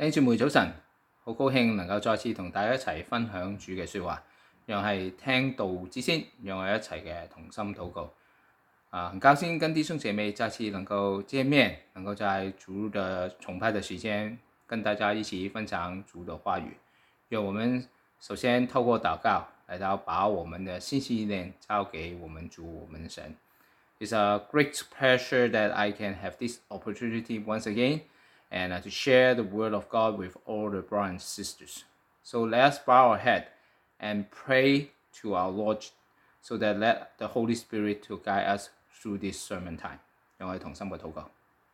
弟兄姊妹早晨，好高興能夠再次同大家一齊分享主嘅說話，讓係聽道之先，讓我一齊嘅同心禱告。很高興跟弟兄姐妹再次能夠見面，能夠在主的崇拜的時間跟大家一起分享主的話語。讓我們首先透過禱告來到把我們的信息念交給我們主我們神。It's a great pleasure that I can have this opportunity once again and to share the word of God with all the brothers and sisters. So let's bow our head and pray to our Lord so that let the Holy Spirit to guide us through this sermon time. 讓我哋同心嘅禱告。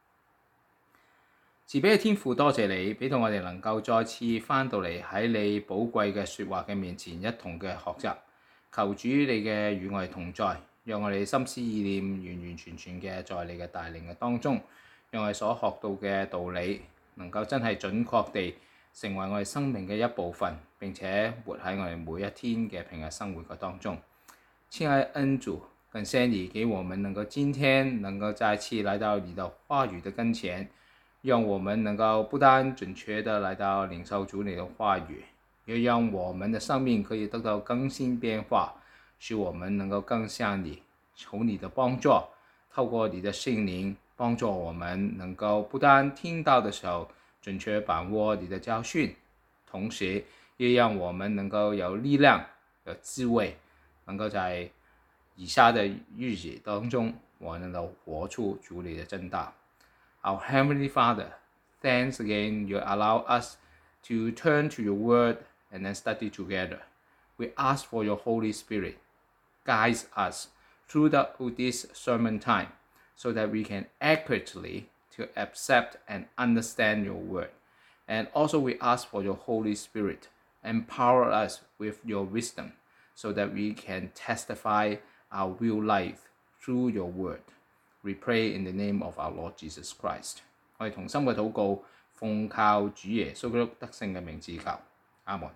慈悲嘅天父，多謝你俾到我哋能夠再次翻到嚟喺你寶貴嘅說話嘅面前一同嘅學習。求主你嘅與我哋同在，讓我哋心思意念完完全全嘅在你嘅帶領嘅當中。讓我哋所學到嘅道理能夠真係準確地成為我哋生命嘅一部分，並且活喺我哋每一天嘅平日生活嘅當中。親愛恩主，感謝你給我們能夠今天能夠再次來到你的話語的跟前，讓我們能夠不單準確地來到領受主你的話語，也讓我們的生命可以得到更新變化，使我們能夠更像你，求你的幫助，透過你的聖靈幫助我們能夠不但聽到的時候準確把握你的教訓，同時也讓我們能夠有力量有智慧，能夠在以下的日子當中我能夠活出主你的真道。Our Heavenly Father, thanks again you allow us to turn to your word and then study together. We ask for your Holy Spirit guide us through this sermon time, so that we can accurately to accept and understand your word. And also we ask for your Holy Spirit, empower us with your wisdom, so that we can testify our real life through your word. We pray in the name of our Lord Jesus Christ. 我哋同心嘅禱告，奉靠主耶穌基督得勝嘅名字求，阿門。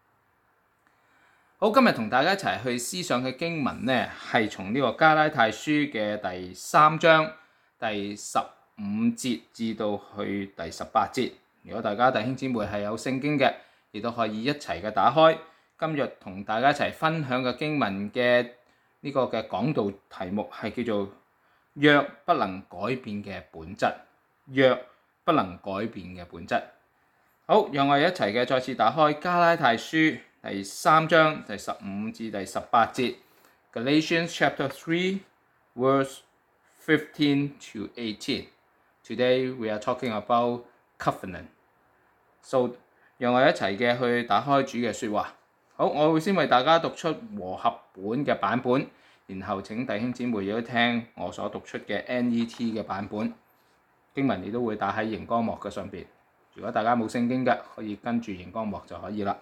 好，今日同大家一齊去思想嘅經文呢，係從呢個加拉太書嘅第3章第15節至到去第18節。如果大家弟兄姊妹係有聖經嘅，亦都可以一齊嘅打開。今日同大家一齊分享嘅經文嘅呢個嘅講道題目係叫做約不能改變嘅本質。約不能改變嘅本質。好，讓我哋一齊嘅再次打開加拉太書第3章第15至第18節 Galatians chapter 3 verse 15 to 18. Today we are talking about covenant. So 讓我哋一齊嘅去打開主嘅說話。好，我會先為大家讀出和合本嘅版本，然後請弟兄姊妹亦都聽我所讀出嘅 NET 嘅版本。經文你都會打喺熒光幕嘅上邊。如果大家冇聖經嘅，可以跟住熒光幕就可以啦。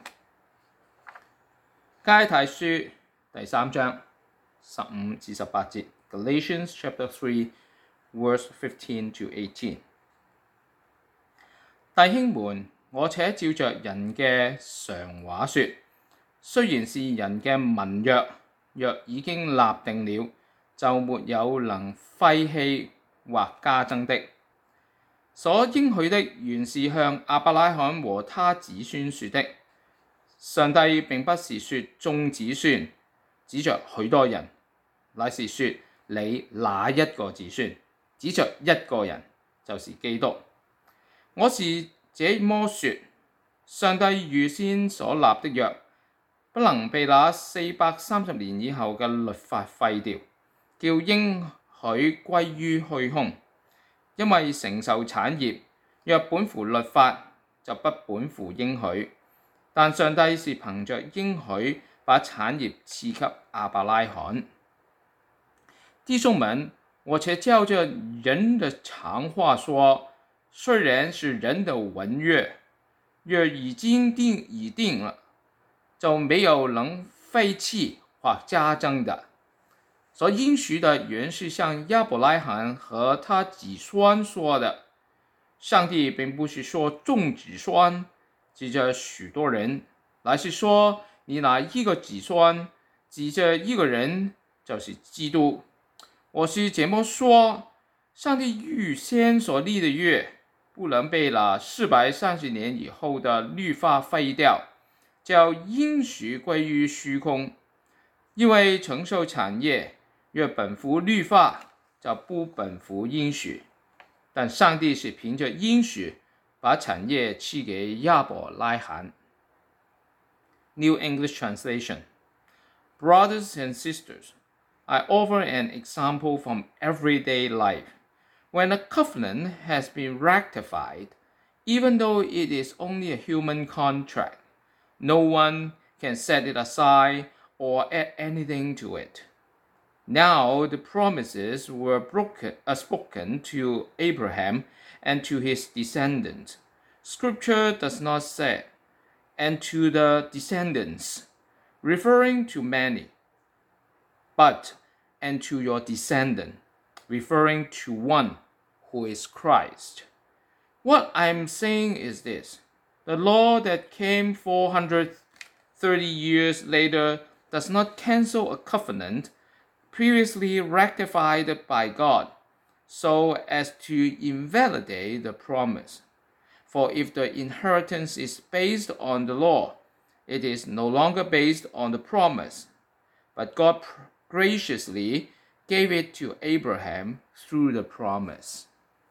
加拉太書第3章15至18節 Galatians chapter 3 verse 15 to 18。 弟兄們，我且照着人嘅常話說，雖然是人嘅文約，若已經立定了，就沒有能廢棄或加增的。所應許的原是向亞伯拉罕和他子孫說的。上帝並不是說眾子孫，指着許多人，乃是說你那一個子孫，指着一個人，就是基督。我是這麼說，上帝預先所立的約，不能被那430年以後嘅律法廢掉，叫應許歸於虛空。因為承受產業，若本乎律法，就不本乎應許。但上帝是憑着應許，把產業賜給亞伯拉罕。弟兄們，我且照着人的常話說，雖然是人的文約，若已經已定了，就沒有能廢棄或加增的。所應許的原是向亞伯拉罕和他子孫說的。上帝並不是說眾子孫，指着許多人，乃是說你那一個子孫，指着一個人，就是基督。我是這麼說，上帝預先所立的約， 不能被了430年以後的律法廢掉，叫應許歸於虛空。因為承受產業若本乎律法，就不本乎應許。但上帝是憑着應許把產業賜給亞伯拉罕。New English Translation. Brothers and sisters, I offer an example from everyday life. When a covenant has been ratified, even though it is only a human contract, no one can set it aside or add anything to it. Now the promises were spoken to Abraham and to his descendants. Scripture does not say, and to the descendants, referring to many, but and to your descendant, referring to one, who is Christ. What I'm saying is this: the law that came 430 years later does not cancel a covenant previously ratified by God, so as to invalidate the promise. For if the inheritance is based on the law, it is no longer based on the promise, but God graciously gave it to Abraham through the promise.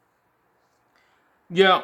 約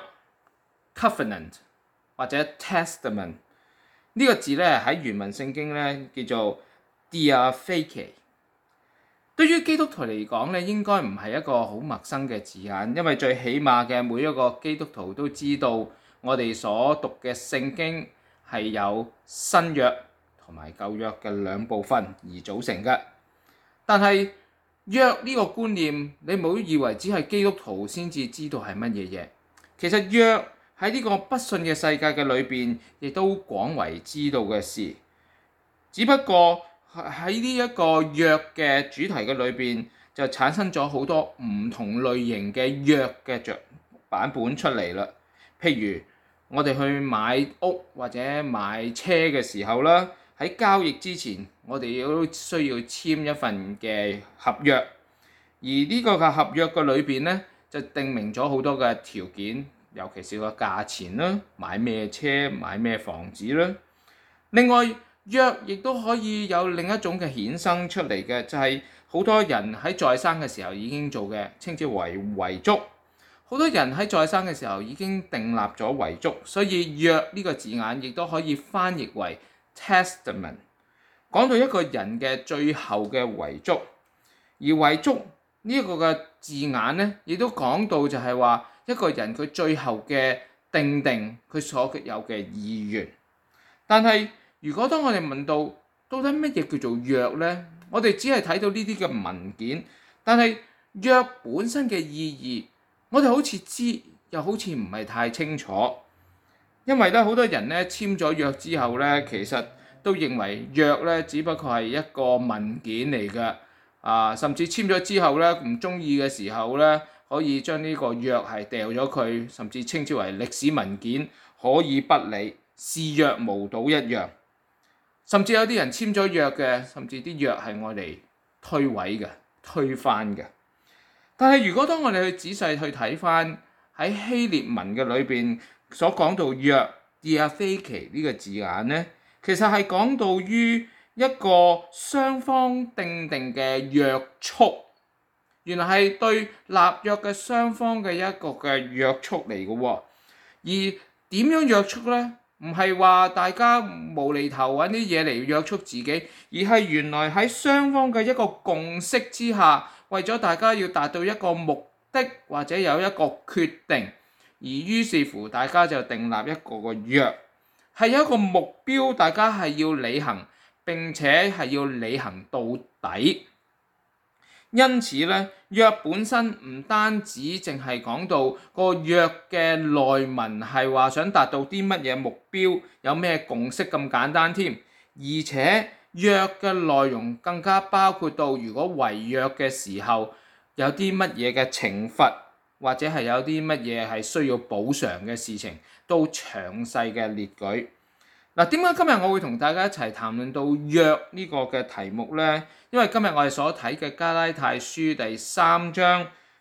covenant 或者 testament 呢個字咧喺原文聖經咧叫做 diatheke。對於基督徒嚟講咧，應該唔係一個好陌生嘅字眼，因為最起碼嘅每一個基督徒都知道我哋所讀嘅聖經係有新約同埋舊約嘅兩部分而組成嘅。但係約呢個觀念，你唔好以為只係基督徒先至知道係乜嘢嘢。其實約喺呢個不信嘅世界嘅裏邊，亦都廣為知道嘅事。只不過喺呢一個約嘅主題嘅裏邊，就產生咗好多唔同類型嘅約嘅版本出嚟啦。譬如我哋去買屋或者買車嘅時候啦，喺交易之前，我哋都需要簽一份嘅合約。而呢個嘅合約嘅裏邊咧，就定明咗好多嘅條件，尤其是個價錢啦，買咩車、買咩房子啦。另外約亦都可以有另一種嘅衍生出嚟嘅，就係好多人喺在生嘅時候已經做嘅，稱之為遺囑。好多人喺在生嘅時候已經訂立咗遺囑，所以約呢個字眼亦都可以翻譯為 testament， 講到一個人嘅最後嘅遺囑。而遺囑呢一個嘅字眼咧，亦都講到就係話一個人佢最後嘅定佢所有嘅意願。但係如果當我哋問到底乜嘢叫做約呢？我哋只係睇到呢啲嘅文件，但係約本身嘅意義，我哋好似知，又好似唔係太清楚。因為咧，好多人咧簽咗約之後咧，其實都認為約咧只不過係一個文件嚟嘅，甚至簽咗之後咧唔中意嘅時候咧，可以將呢個約係掉咗佢，甚至稱之為歷史文件，可以不理，視若無睹一樣。甚至有啲人簽咗約嘅，甚至啲約係愛嚟推毀嘅、推翻嘅。但係如果當我哋去仔細去睇翻喺希臘文嘅裏邊所講到約 diatheke 呢個字眼咧，其實係講到於一個雙方訂定嘅約束，原來係對立約嘅雙方嘅一個嘅約束嚟嘅喎。而點樣約束咧？唔係話大家無厘頭揾啲嘢嚟約束自己，而係原來喺雙方嘅一個共識之下，為咗大家要達到一個目的或者有一個決定，而於是乎大家就訂立一個個約，係有一個目標，大家係要履行，並且係要履行到底。因此咧，約本身唔單止淨係講到個約嘅內文係話想達到啲乜嘢目標，有咩共識咁簡單添，而且約嘅內容更加包括到如果違約嘅時候有啲乜嘢嘅懲罰，或者係有啲乜嘢係需要補償嘅事情，都詳細嘅列舉。嗱，點解今日我會同大家一齊談論到約呢個嘅題目呢？因為今日我哋所睇嘅加拉太書第3章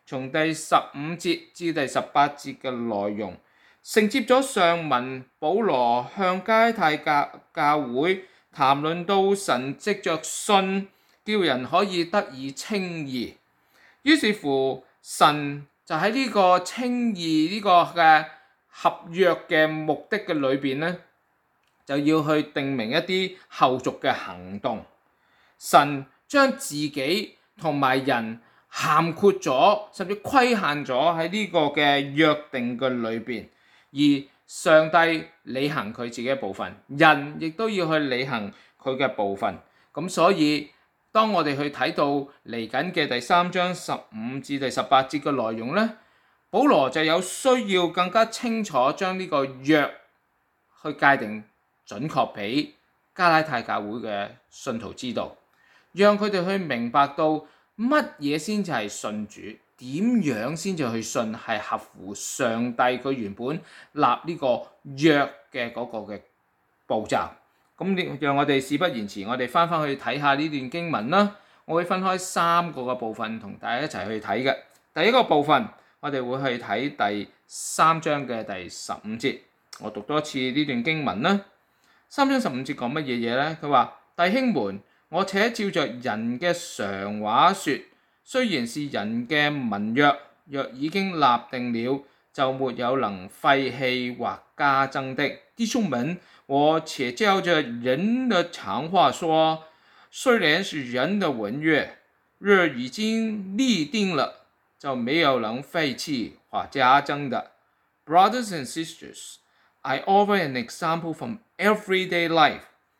從第15節至第18節嘅內容，承接咗上文保羅向加拉太教會談論到神藉着信叫人可以得以稱義，於是乎神就喺呢個稱義呢個嘅合約嘅目的嘅裏邊咧，就要去定明一啲後續嘅行動。神將自己同埋人涵括咗，甚至規限咗喺呢個嘅約定嘅裏邊，而上帝履行佢自己嘅部分，人亦都要去履行佢嘅部分。咁所以當我哋去睇到嚟緊嘅第3章15至第18節嘅內容咧，保羅就有需要更加清楚將呢個約去界定準確俾加拉太教會嘅信徒知道，讓佢哋去明白到乜嘢先至係信主，點樣先至去信係合乎上帝佢原本立呢個約嘅嗰個嘅步驟。咁讓我哋事不宜遲，我哋翻去睇下呢段經文啦。我會分開3個嘅部分同大家一齊去睇嘅。第一個部分我哋會去睇第3章嘅第15節，我讀多次呢段經文啦。3章15節講乜嘢嘢呢？佢話：弟兄們，我且照着人嘅常話說，雖然是人嘅盟約，若已經立定了，就沒有能廢棄或加增的。弟兄們，我且照着人的常話說，雖然是人的文約，若已經立定了，就沒有能廢棄或加增的。Brothers and sisters, I offer an example from everyday life.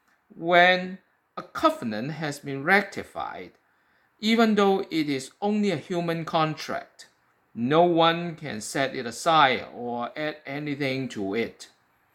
When a covenant has been ratified, even though it is only a human contract, no one can set it aside or add anything to it.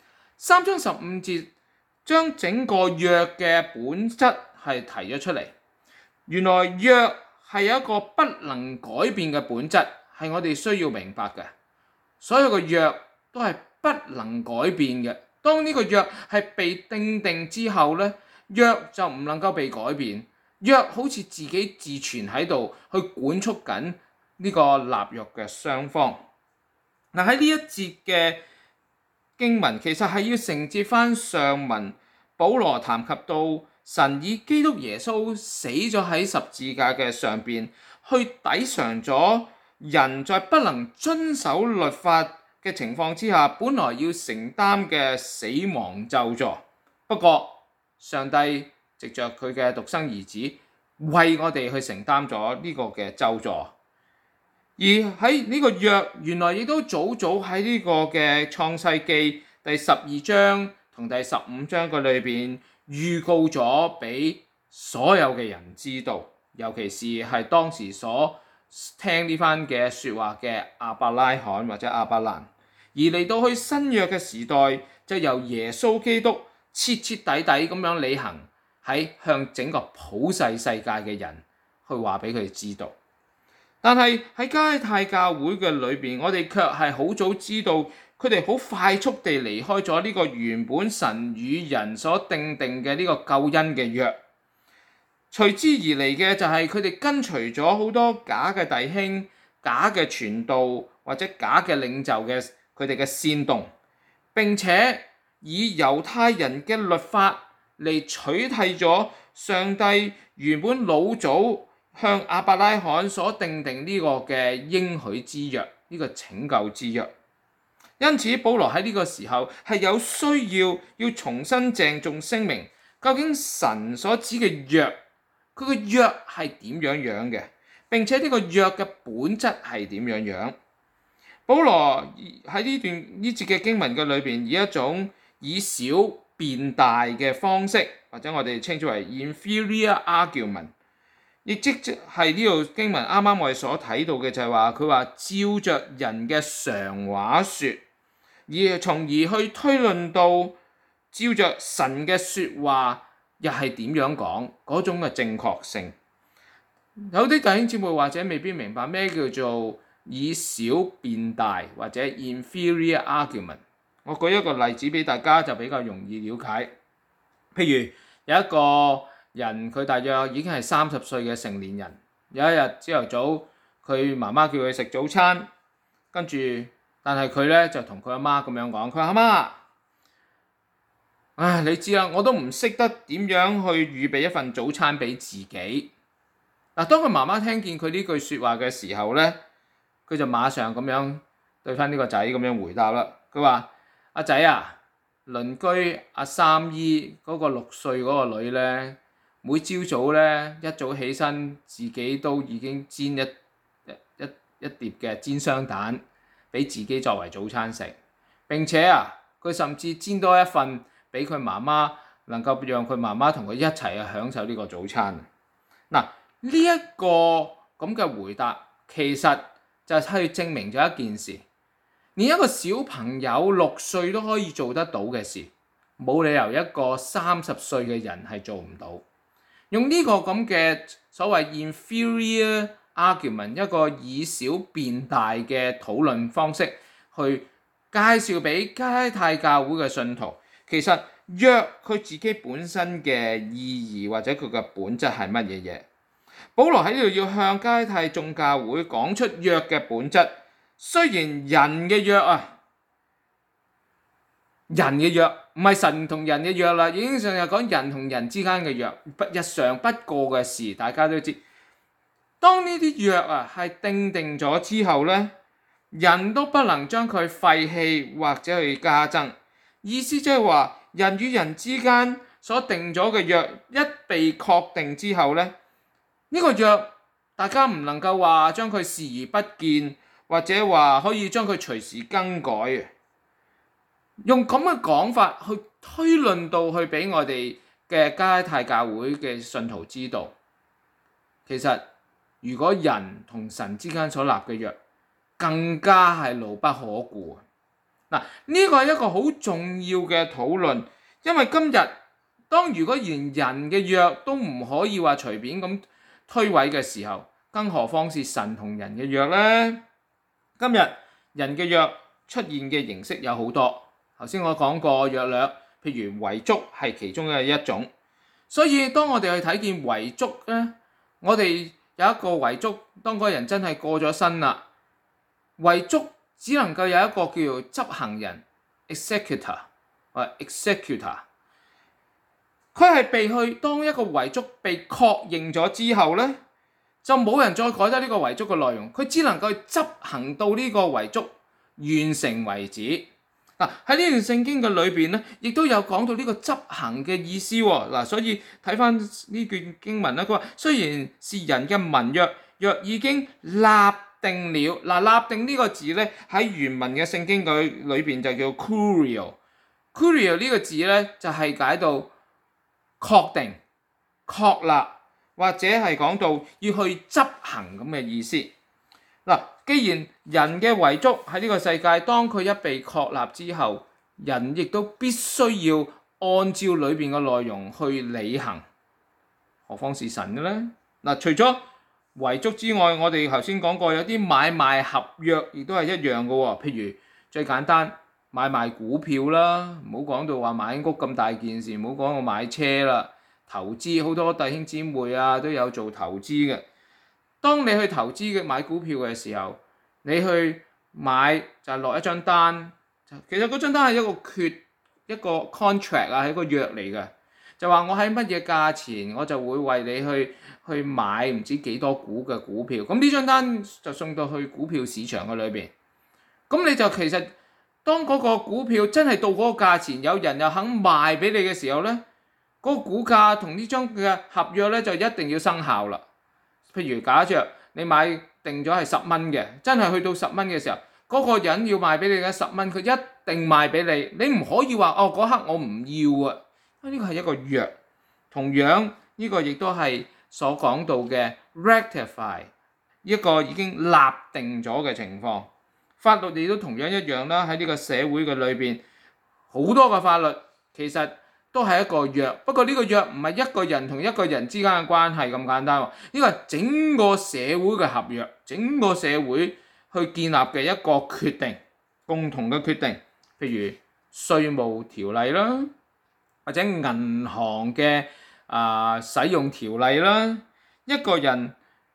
3章15節將整個約嘅本質係提咗出嚟。原來約係有一個不能改變嘅本質，係我哋需要明白嘅。所有嘅約都係不能改變嘅。當呢個約係被訂定之後咧，約就唔能夠被改變。約好似自己自存喺度，去管束緊呢個立約嘅雙方。嗱，喺呢一節嘅經文其實係要承接翻上文，保羅談及到神以基督耶穌死咗喺十字架嘅上邊，去抵償咗人在不能遵守律法嘅情況之下，本來要承擔嘅死亡咒詛。不過上帝藉着佢嘅獨生兒子，為我哋去承擔咗呢個嘅咒詛。而喺呢個約原來亦都早喺呢個嘅創世記第12章同第15章嘅裏邊預告咗俾所有嘅人知道，尤其是係當時所聽呢番嘅説話嘅亞伯拉罕或者亞伯蘭。而嚟到去新約嘅時代，就由耶穌基督徹徹底底咁樣履行，喺向整個普世世界嘅人去話俾佢哋知道。但係喺加拉太教會嘅裏邊，我哋卻係好早知道佢哋好快速地離開咗呢個原本神與人所訂定嘅呢個救恩嘅約。隨之而嚟嘅就係佢哋跟隨咗好多假嘅弟兄、假嘅傳道或者假嘅領袖嘅佢哋嘅煽動，並且以猶太人嘅律法嚟取替咗上帝原本老早向亞伯拉罕所訂定呢個嘅應許之約，呢個拯救之約。因此保羅喺呢個時候係有需要重新鄭重聲明，究竟神所指嘅約，佢個約係點樣嘅，並且呢個約嘅本質係點樣。保羅喺呢節嘅經文嘅裏邊，以一種以小變大嘅方式，或者我哋稱之為 inferior argument， 亦即係呢度經文啱啱我哋所睇到嘅就係話，佢話照着人嘅常話說，而從而去推論到照着神嘅說話又係點樣講嗰種嘅正確性。有啲弟兄姊妹或者未必明白咩叫做以小變大或者 inferior argument。我舉一個例子俾大家就比較容易了解。譬如有一個人佢大約已經係30歲嘅成年人，有一日朝頭早佢媽媽叫佢食早餐，跟住但係佢咧就同佢阿媽咁樣講，佢話阿媽，唉，你知啦，我都唔識得點樣去預備一份早餐俾自己。嗱，當佢媽媽聽見佢呢句説話嘅時候咧，佢就馬上咁樣對翻呢個仔咁樣回答啦。佢話：阿仔啊，鄰居阿三姨嗰個6歲嗰個女咧，每朝早咧一早起身，自己都已經煎一碟嘅煎雙蛋俾自己作為早餐食。並且啊，佢甚至煎多一份俾佢媽媽，能夠讓佢媽媽同佢一齊去享受呢個早餐。嗱，呢一個咁嘅回答，其實就係證明咗一件事，連一個小朋友6歲都可以做得到嘅事，冇理由一個30歲嘅人係做唔到。用呢個咁嘅所謂 inferior argument， 一個以小變大嘅討論方式，去介紹俾加拉太教會嘅信徒，其實約佢自己本身嘅意義或者佢嘅本質係乜嘢嘢？保羅喺呢度要向加拉太眾教會講出約嘅本質。雖然人嘅約啊，人嘅約唔係神同人嘅約啦，已經上係講人同人之間嘅約，日常不過嘅事，大家都知。當呢啲約啊係定咗之後咧，人都不能將佢廢棄或者去加增。意思即係話，人與人之間所定咗嘅約一被確定之後咧，呢個約大家唔能夠話將佢視而不見，或者話可以將佢隨時更改嘅。用咁嘅講法去推論到去俾我哋嘅加拉太教會嘅信徒知道，其實如果人同神之間所立嘅約更加係牢不可顧。嗱，呢個係一個好重要嘅討論，因為今日當如果連人嘅約都唔可以話隨便咁推諉嘅時候，更何況是神同人嘅約呢？今日人嘅約出現嘅形式有好多，頭先我講過約略，譬如遺囑係其中嘅一種。所以當我哋去睇見遺囑咧，我哋有一個遺囑，當嗰個人真係過咗身啦，遺囑只能夠有一個叫做執行人 executor 或 executor， 佢係被去當一個遺囑被確認咗之後咧，就冇人再改得呢個遺囑嘅內容，佢只能夠執行到呢個遺囑完成為止。嗱，喺呢段聖經嘅裏邊咧，亦都有講到呢個執行嘅意思喎。嗱，所以睇翻呢段經文咧，佢話雖然是人嘅文約，若已經立定了。嗱，立定呢個字咧喺原文嘅聖經佢裏邊就叫 curio。curio 呢個字咧就係解到確定、確立，或者係講到要去執行咁嘅意思。嗱，既然人嘅遺囑喺呢個世界，當佢一被確立之後，人亦都必須要按照裏邊嘅內容去履行，何況是神嘅咧？嗱，除咗遺囑之外，我哋頭先講過有啲買賣合約亦都係一樣嘅喎。譬如最簡單買賣股票啦，唔好講到話買屋咁大件事，唔好講到買車啦，投資好多弟兄姊妹啊都有做投資嘅。當你去投資嘅買股票嘅時候，你去買就係落一張單，其實嗰張單係一個 contract 啊，係一個約嚟嘅，就話我喺乜嘢價錢，我就會為你去買唔知幾多股嘅股票。咁呢張單就送到去股票市場嘅裏邊，咁你就其實當嗰個股票真係到嗰個價錢，有人又肯賣俾你嘅時候咧，嗰個股價同呢張嘅合約咧就一定要生效啦。譬如假設你買定咗係10蚊嘅，真係去到10蚊嘅時候，嗰個人要賣俾你嘅10蚊，佢一定賣俾你，你唔可以話哦嗰刻我唔要啊，因為呢個係一個約。同樣呢個亦都係所講到嘅 rectify， 一個已經立定咗嘅情況。法律亦都同樣一樣啦，喺呢個社會嘅裏邊，好多嘅法律其實都係一個約，不過呢個約唔係一個人同一個人之間嘅關係咁簡單喎，呢個係整個社會嘅合約，整個社會去建立嘅一個決定，共同嘅決定。譬如稅務條例啦，或者銀行嘅使用條例啦，一個人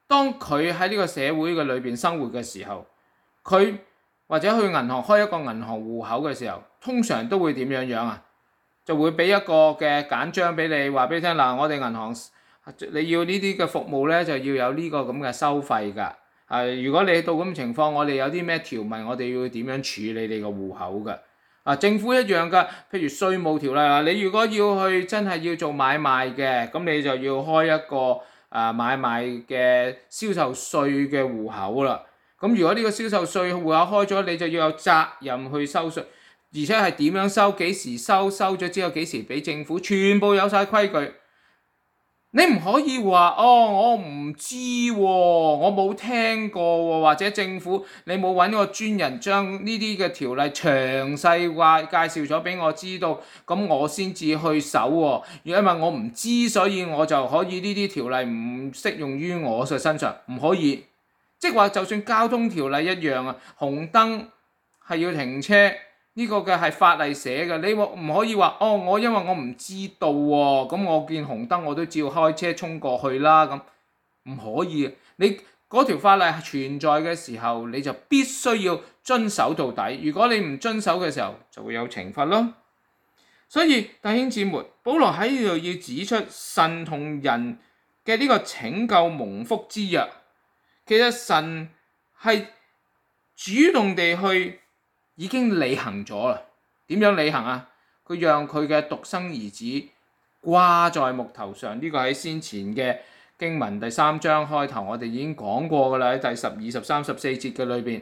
當佢喺呢個社會嘅裏邊生活嘅時候，佢或者去銀行開一個銀行戶口嘅時候，通常都會點樣啊？就會俾一個嘅簡章俾你，話俾你聽嗱，我哋銀行你要呢啲嘅服務咧，就要有呢個咁嘅收費㗎。如果你到咁嘅情況，我哋有啲咩條文，我哋要點樣處理你個戶口㗎？政府一樣㗎，譬如稅務條例啦，你如果要去真係要做買賣嘅，咁你就要開一個買賣嘅銷售稅嘅戶口啦。咁如果呢個銷售稅戶口開咗，你就要有責任去收稅，而且係點樣收、幾時收、收咗之後幾時俾政府，全部有晒規矩。你唔可以話我唔知喎，我冇聽過喎，或者政府你冇揾個專人將呢啲嘅條例詳細話介紹咗俾我知道，咁我先至去守喎。因為我唔知，所以我就可以呢啲條例唔適用於我嘅身上，唔可以。即係話就算交通條例一樣啊，紅燈係要停車。呢個嘅係法例寫嘅，你唔可以話我因為我唔知道喎，咁我見紅燈我都照開車衝過去啦，咁唔可以。你嗰條法例存在嘅時候，你就必須要遵守到底。如果你唔遵守嘅時候，就會有懲罰咯。所以弟兄姊妹，保羅喺呢度要指出神同人嘅呢個拯救蒙福之約，其實神係主動地去已經履行咗啦。點樣履行啊？佢讓佢嘅獨生兒子掛在木頭上，呢個喺先前嘅經文第3章開頭我哋已經講過噶啦，喺第12、13、14節嘅裏邊，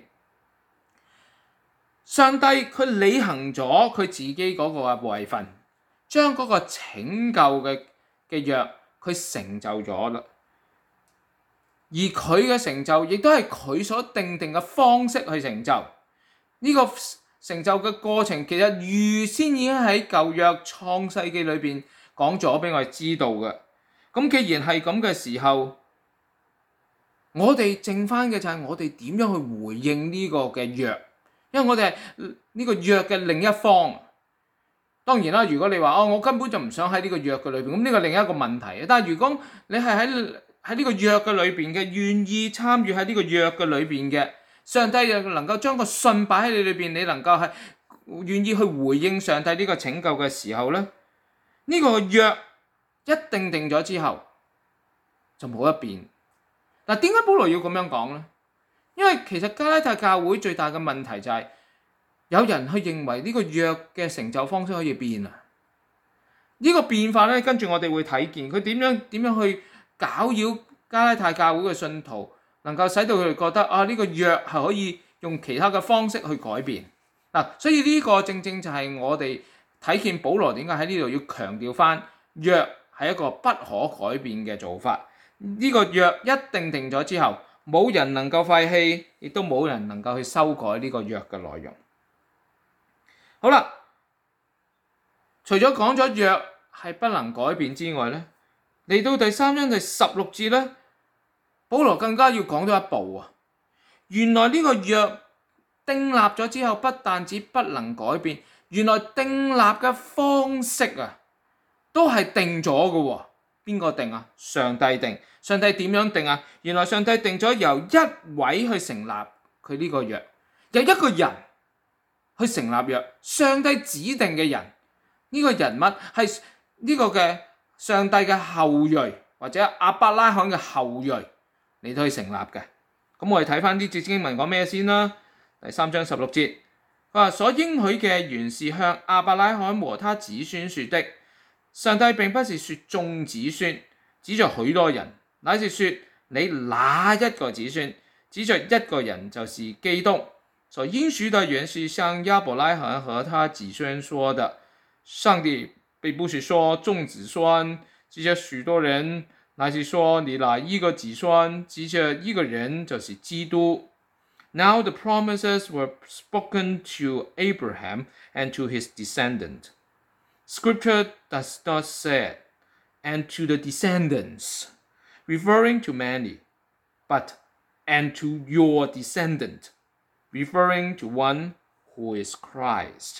上帝佢履行咗佢自己嗰個嘅位份，將嗰個拯救嘅約佢成就咗啦。而佢嘅成就亦都係佢所定嘅方式去成就。呢個成就嘅過程其實預先已經喺舊約創世記裏邊講咗俾我哋知道嘅。咁既然係咁嘅時候，我哋剩翻嘅就係我哋點樣去回應呢個嘅約，因為我哋係呢個約嘅另一方。當然啦，如果你話我根本就唔想喺呢個約嘅裏邊，咁呢個另一個問題。但係如果你係喺呢個約嘅裏邊嘅，願意參與喺呢個約嘅裏邊嘅，上帝又能夠將個信擺喺你裏邊，你能夠係願意去回應上帝呢個拯救嘅時候咧，呢個約一定咗之後就冇得變。嗱，點解保羅要咁樣講咧？因為其實加拉太教會最大嘅問題就係有人去認為呢個約嘅成就方式可以變啊。呢個變化咧，跟住我哋會睇見佢點樣去攪擾加拉太教會嘅信徒，能夠使到佢哋覺得呢個約係可以用其他嘅方式去改變。所以呢個正正就係我哋睇見保羅點解喺呢度要強調翻約係一個不可改變嘅做法。呢個約一定咗之後，冇人能夠廢棄，亦都冇人能夠去修改呢個約嘅內容。好啦，除咗講咗約係不能改變之外咧，嚟到第3章第16節咧，保羅更加要講咗一步啊！原來呢個約訂立咗之後，不但止不能改變，原來訂立嘅方式啊，都係定咗嘅喎。邊個定啊？上帝定。上帝點樣定啊？原來上帝定咗由一位去成立佢呢個約，由一個人去成立約，上帝指定嘅人，呢個人物係呢個嘅上帝嘅後裔，或者亞伯拉罕嘅後裔嚟到去成立嘅。咁我哋睇翻呢節經文講咩先啦？第3章16節，佢話所應許嘅原是向亞伯拉罕和他子孫說的。上帝並不是說眾子孫，指着許多人，乃是說你哪一個子孫，指着一個人，就是基督。所應許的原是向亞伯拉罕和他子孫說的。上帝並不是說眾子孫，指着許多人，乃是說你哪一個子孫，指着一個人，就是基督。Now the promises were spoken to Abraham and to his descendant. Scripture does not say, and to the descendants, referring to many, but and to your descendant, referring to one who is Christ.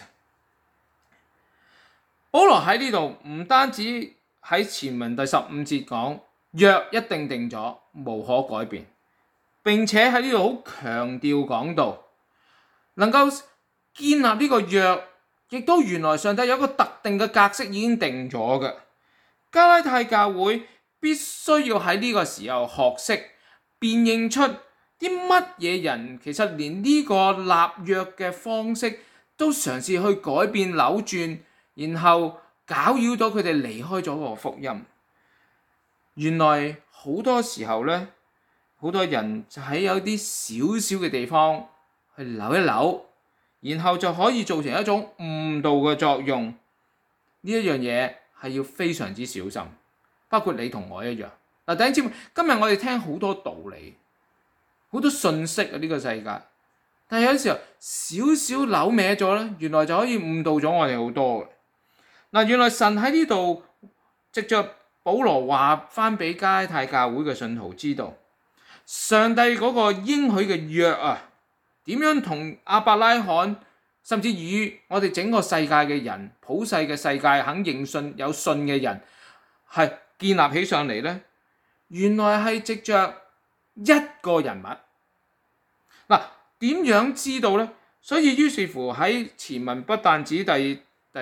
保羅喺呢度唔單止喺前文第15節講約一定咗， 無可改變。並且喺呢度好強調講到，能夠建立呢個約，亦都原來上帝有一個特定嘅格式已經定咗嘅。加拉太教會必須要喺呢個時候學識辨認出啲乜嘢人其實連呢個立約嘅方式都嘗試去改變扭轉，然後攪擾到佢哋離開咗個福音。原來好多時候呢，好多人就喺有啲少少嘅地方去扭一扭，然後就可以造成一種誤導嘅作用。呢一樣嘢係要非常之小心，包括你同我一樣。嗱，弟兄姊妹，今日我哋聽好多道理，好多信息啊，呢個世界，但係有啲時候少少扭歪咗咧，原來就可以誤導咗我哋好多嘅。嗱，原來神喺呢度藉着保羅話翻俾加拉太教會嘅信徒知道，上帝嗰個應許嘅約啊，點樣同亞伯拉罕，甚至與我哋整個世界嘅人，普世嘅世界肯認信有信嘅人，係建立起上嚟呢？原來係藉着一個人物。嗱，點樣知道呢？所以於是乎喺前文不但止第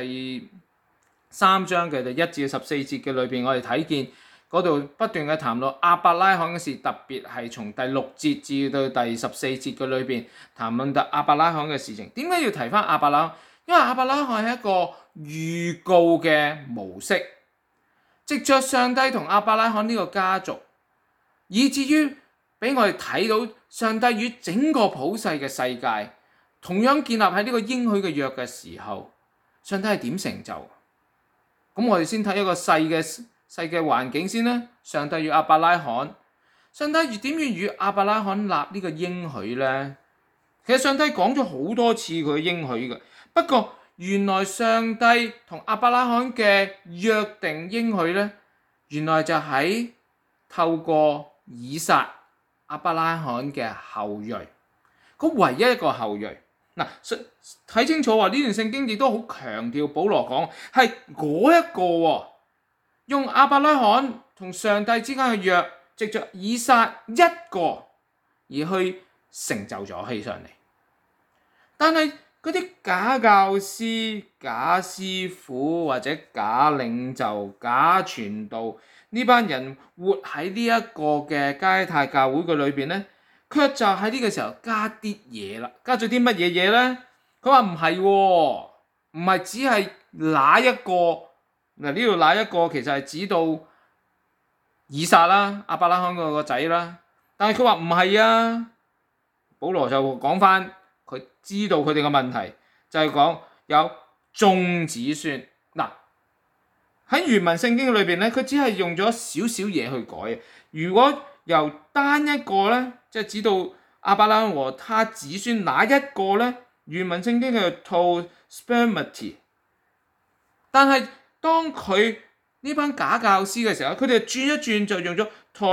3章嘅第1至14節嘅裏邊，我哋睇見嗰度不斷嘅談論亞伯拉罕嘅事，特別係從第6節至到第14節嘅裏邊談論到亞伯拉罕嘅事情。點解要提翻亞伯拉罕？因為亞伯拉罕係一個預告嘅模式，藉着上帝同亞伯拉罕呢個家族，以至於俾我哋睇到上帝與整個普世嘅世界同樣建立喺呢個應許嘅約嘅時候，上帝係點成就？咁我哋先睇一個細嘅環境先啦。上帝與亞伯拉罕，上帝點樣與亞伯拉罕立呢個應許呢？其實上帝講咗好多次佢應許嘅，不過原來上帝同亞伯拉罕嘅約定應許呢，原來就喺透過以撒亞伯拉罕嘅後裔，佢唯一一個後裔。嗱，睇清楚喎，呢段聖經亦都好強調，保羅講係嗰一個喎，用亞伯拉罕同上帝之間嘅約，藉着以撒一個而去成就咗起上嚟。但係嗰啲假教師、假師傅或者假領袖、假傳道呢班人活喺呢一個嘅加拉太教會嘅裏邊咧，卻就喺呢個時候加啲嘢啦，加咗啲乜嘢嘢咧？佢話唔係喎，唔係只係那一個。嗱，呢度那一個其實係指到以撒啦，亞伯拉罕個仔啦。但係佢話唔係啊，保羅就講翻佢知道佢哋嘅問題，就係講有眾子孫。嗱，喺原文聖經裏邊咧，佢只係用咗少少嘢去改。如果由單一個咧，即係指到亞伯拉罕和他子孫哪一個咧？原文聖經叫做 spermati， 但係當佢呢班假教師嘅時候，佢哋轉一轉就用咗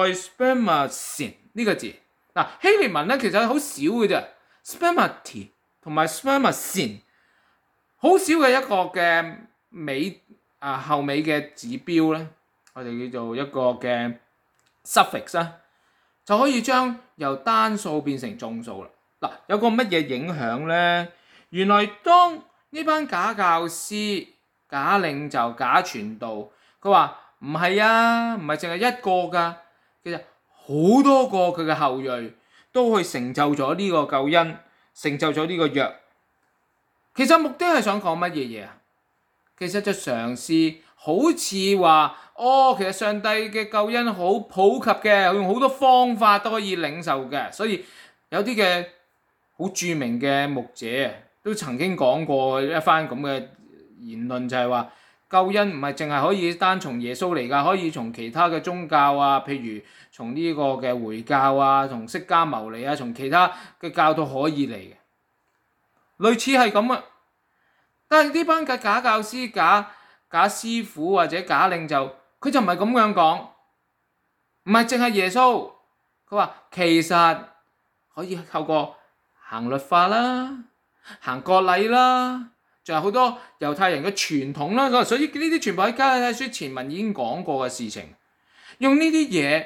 spermasin 呢個字。嗱，希臘文咧其實好少嘅啫 ，spermati 同埋 spermasin 好少嘅一個嘅後尾嘅指標咧，我哋叫做一個嘅 suffix 啦，就可以將由單數變成眾數啦。嗱，有個乜嘢影響咧？原來當呢班假教師、假領袖、假傳道，佢話唔係啊，唔係淨係一個噶，其實好多個佢嘅後裔都去成就咗呢個救恩，成就咗呢個約。其實目的係想講乜嘢嘢啊？其實就嘗試好似話，其實上帝嘅救恩好普及嘅，用好多方法都可以領受嘅，所以有啲嘅好著名嘅牧者都曾經講過一番咁嘅言論，就係話救恩唔係淨係可以單從耶穌嚟㗎，可以從其他嘅宗教啊，譬如從呢個嘅回教啊，從釋迦牟尼啊，從其他嘅教都可以嚟嘅，類似係咁啊。但係呢班嘅假教師、假師傅或者假領袖，佢就唔係咁樣講，唔係淨係耶穌。佢話其實可以透過行律法啦、行割禮啦，仲有好多猶太人嘅傳統啦。所以呢啲全部喺加拉太書前文已經講過嘅事情，用呢啲嘢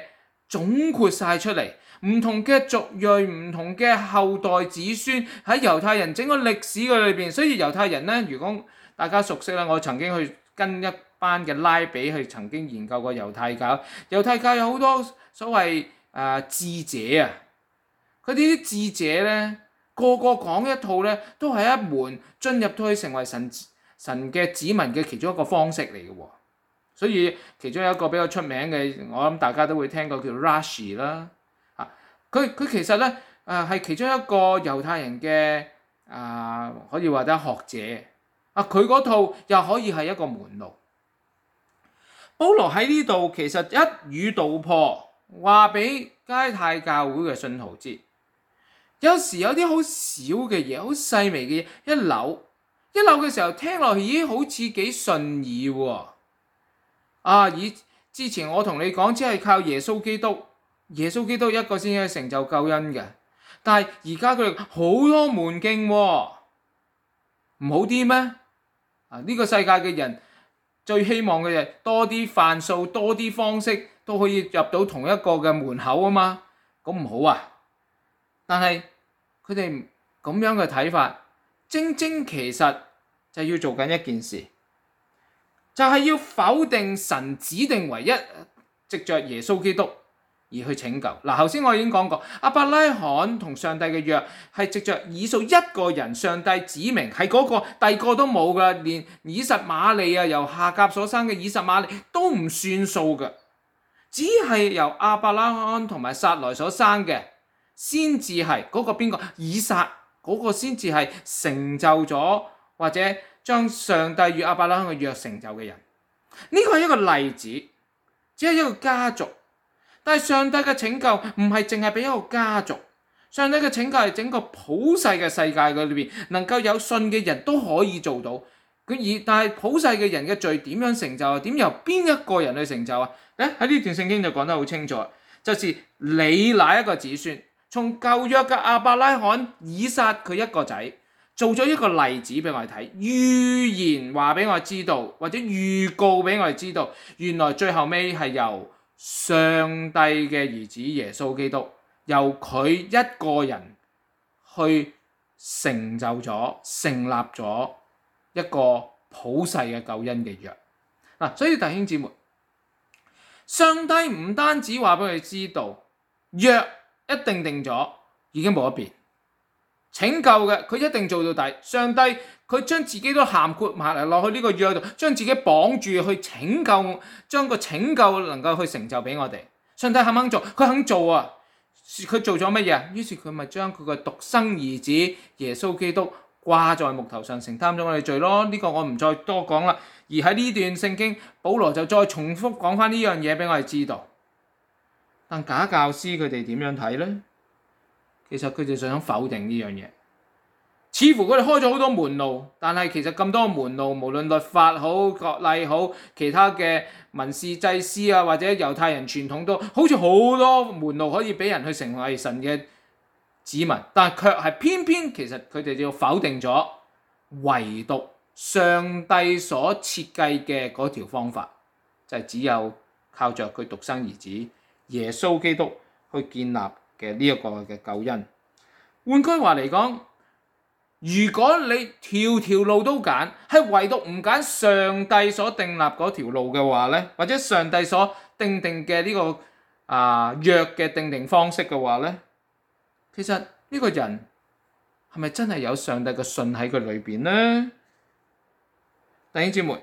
總括晒出嚟，唔同嘅族裔、唔同嘅後代子孫喺猶太人整個歷史嘅裏邊。所以猶太人咧，如果大家熟悉啦，我曾經去跟一班嘅拉比去曾經研究過猶太教。猶太教有好多所謂智者啊，佢哋啲智者咧，個個講一套咧，都係一門進入到去成為神嘅子民嘅其中一個方式嚟嘅喎。所以其中有一個比較出名嘅，我諗大家都會聽過叫 Rashi 啦。佢其實咧係其中一個猶太人嘅可以話得學者。佢嗰套又可以係一個門路。保羅喺呢度其實一語道破，話俾加拉太教會嘅信徒知，有時有啲好小嘅嘢，好細微嘅嘢，一扭嘅時候，聽落去已經好似幾順耳喎。之前我同你講，只係靠耶穌基督一個先可以成就救恩嘅，但係而家佢哋好多門徑喎，唔好啲咩？呢個世界嘅人最希望嘅就係多啲範數，多啲方式都可以入到同一個嘅門口啊嘛，咁唔好啊？但係佢哋咁樣嘅睇法，正其實就要做緊一件事，就係要否定神指定唯一藉着耶穌基督而去拯救。頭先我已經講過，亞伯拉罕同上帝嘅約係藉着以掃一個人，上帝指明係嗰個，第二個都冇噶，連以實瑪利由夏甲所生嘅以實瑪利都唔算數噶，只係由亞伯拉罕同埋撒萊所生嘅先至係嗰個邊個，以撒嗰個先至係成就咗或者將上帝與亞伯拉罕嘅約成就嘅人。呢個係一個例子，只係一個家族。但係上帝嘅拯救唔係淨係俾一個家族，上帝嘅拯救係整個普世嘅世界嘅裏邊，能夠有信嘅人都可以做到。但係普世嘅人嘅罪點樣成就啊？點由邊一個人去成就啊？喺呢段聖經就講得好清楚，就是你那一個子孫，從舊約嘅亞伯拉罕、以撒佢一個仔，做咗一個例子俾我哋睇，預言話俾我哋知道，或者預告俾我哋知道，原來最後尾係由上帝嘅兒子耶穌基督，由佢一個人去成就咗、成立咗一個普世嘅救恩嘅約。所以弟兄姊妹，上帝唔單止話俾佢哋知道，約一定定咗，已經冇得變。拯救嘅佢一定做到底。上帝佢將自己都涵括埋嚟落去呢個約度，將自己綁住去拯救，將個拯救能夠去成就俾我哋。上帝肯唔肯做？佢肯做啊！佢做咗乜嘢？於是佢咪將佢個獨生兒子耶穌基督掛在木頭上，承擔咗我哋罪咯。呢個我唔再多講啦。而喺呢段聖經，保羅就再重複講翻呢樣嘢俾我哋知道。但假教師佢哋點樣睇呢？其實佢哋想否定呢樣嘢，似乎佢哋開咗好多門路，但係其實咁多門路，無論律法好、割禮好，其他嘅民事祭司或者猶太人傳統都好似好多門路可以俾人去成為神嘅子民，但係卻係偏偏其實佢哋就否定咗唯獨上帝所設計嘅嗰條方法，就係只有靠着佢獨生兒子耶穌基督去建立嘅呢一個嘅救恩。換句話嚟講，如果你條條路都揀，係唯獨唔揀上帝所訂立嗰條路嘅話咧，或者上帝所定嘅呢個約嘅定方式嘅話咧，其實呢個人係咪真係有上帝嘅信喺佢裏邊呢？弟兄姊妹，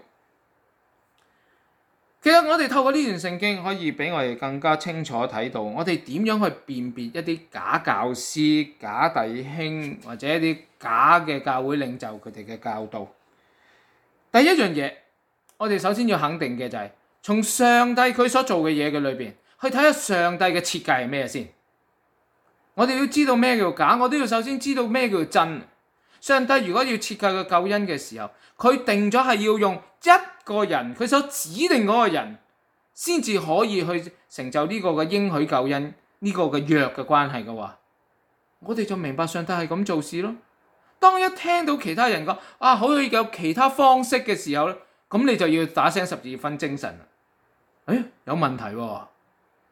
其實我哋透過呢段聖經可以俾我哋更加清楚睇到，我哋點樣去辨別一啲假教師、假弟兄或者一啲假嘅教會領袖佢哋嘅教導。第一樣嘢，我哋首先要肯定嘅就係從上帝佢所做嘅嘢嘅裏邊去睇下上帝嘅設計係咩先。我哋要知道咩叫假，我都要首先知道咩叫真。上帝如果要設計個救恩嘅時候，佢定咗係要用一個人，佢所指定嗰個人先至可以去成就呢個嘅應許救恩，呢個嘅約嘅關係嘅話，我哋就明白上帝係咁做事咯。當一聽到其他人講可以有其他方式嘅時候咧，咁你就要打聲12分精神啦。有問題喎。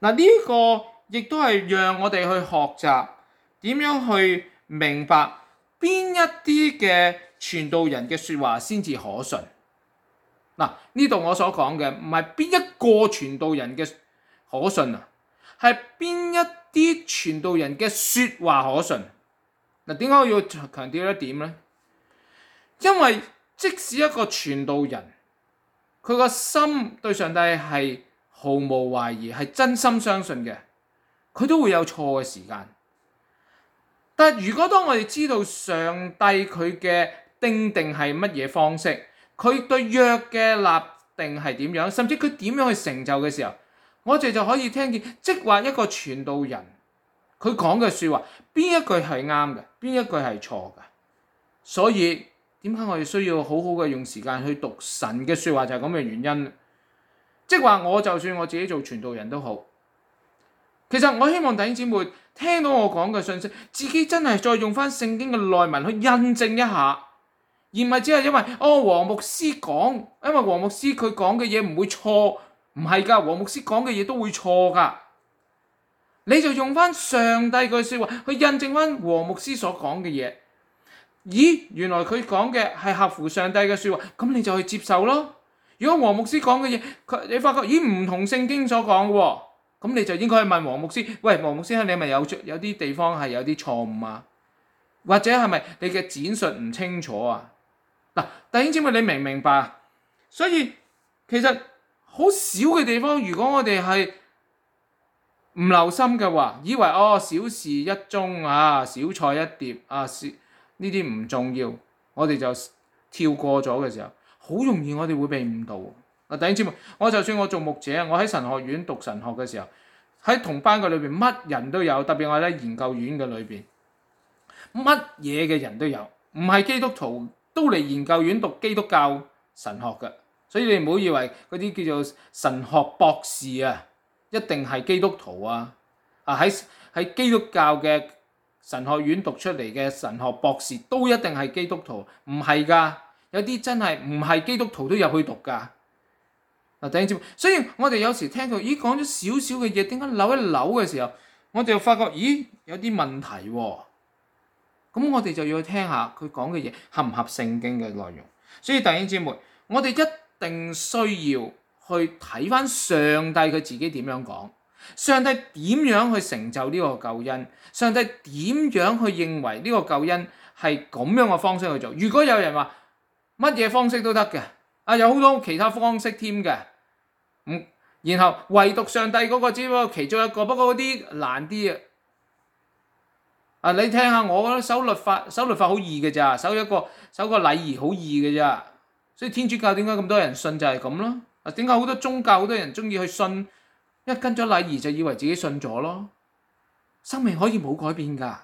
嗱，呢個亦都係讓我哋去學習點樣去明白邊一啲嘅傳道人嘅説話先至可信。嗱，呢度我所講嘅唔係邊一個傳道人嘅可信啊，係邊一啲傳道人嘅説話可信。嗱，點解我要強調一點呢？因為即使一個傳道人，佢個心對上帝係毫無懷疑，係真心相信嘅，佢都會有錯嘅時間。但如果當我哋知道上帝佢嘅定係乜嘢方式，佢對約嘅立定係點樣，甚至佢點樣去成就嘅時候，我哋就可以聽見，即話一個傳道人佢講嘅説話，邊一句係啱嘅，邊一句係錯嘅。所以點解我哋需要好好嘅用時間去讀神嘅説話，就係咁嘅原因。即話我就算我自己做傳道人都好，其實我希望弟兄姊妹聽到我講嘅信息，自己真係再用翻聖經嘅內文去印證一下，而唔係只係因為黃牧師講，因為黃牧師佢講嘅嘢唔會錯，唔係㗎，黃牧師講嘅嘢都會錯㗎。你就用翻上帝句説話去印證翻黃牧師所講嘅嘢。咦，原來佢講嘅係合乎上帝嘅説話，咁你就去接受咯。如果黃牧師講嘅嘢，你發覺咦唔同聖經所講嘅喎，咁你就應該去問黃牧師，喂，黃牧師，你係咪有啲地方係有啲錯誤啊？或者係咪你嘅展述唔清楚啊？嗱，弟兄姊妹，你明唔明白？所以其實好少嘅地方，如果我哋係唔留心嘅話，以為小事一宗啊，小菜一碟啊，呢啲唔重要，我哋就跳過咗嘅時候，好容易我哋會被誤導。嗱，弟兄姊妹，我就算我做牧者，我喺神學院讀神學嘅時候，喺同班嘅裏邊乜人都有，特別我喺研究院嘅裏邊，乜嘢嘅人都有，唔係基督徒都嚟研究院讀基督教神學嘅，所以你唔好以為嗰啲叫做神學博士啊，一定係基督徒啊！喺基督教嘅神學院讀出嚟嘅神學博士都一定係基督徒，唔係㗎，有啲真係唔係基督徒都入去讀㗎。嗱，弟兄姊妹，所以我哋有時聽佢講咗少少嘅嘢，點解扭一扭嘅時候，我哋就發覺有啲問題喎。咁我哋就要去聽下佢講嘅嘢合唔合聖經嘅內容。所以弟兄姊妹，我哋一定需要去睇翻上帝佢自己點樣講，上帝點樣去成就呢個救恩，上帝點樣去認為呢個救恩係咁樣嘅方式去做。如果有人話乜嘢方式都得嘅，有好多其他方式添嘅，然後唯獨上帝嗰個只不過其中一個，不過嗰啲難啲啊！你聽下我覺得守律法好易嘅咋，守個禮儀好易嘅咋，所以天主教點解咁多人信就係咁咯？點解好多宗教好多人中意去信，一跟咗禮儀就以為自己信咗咯？生命可以冇改變㗎，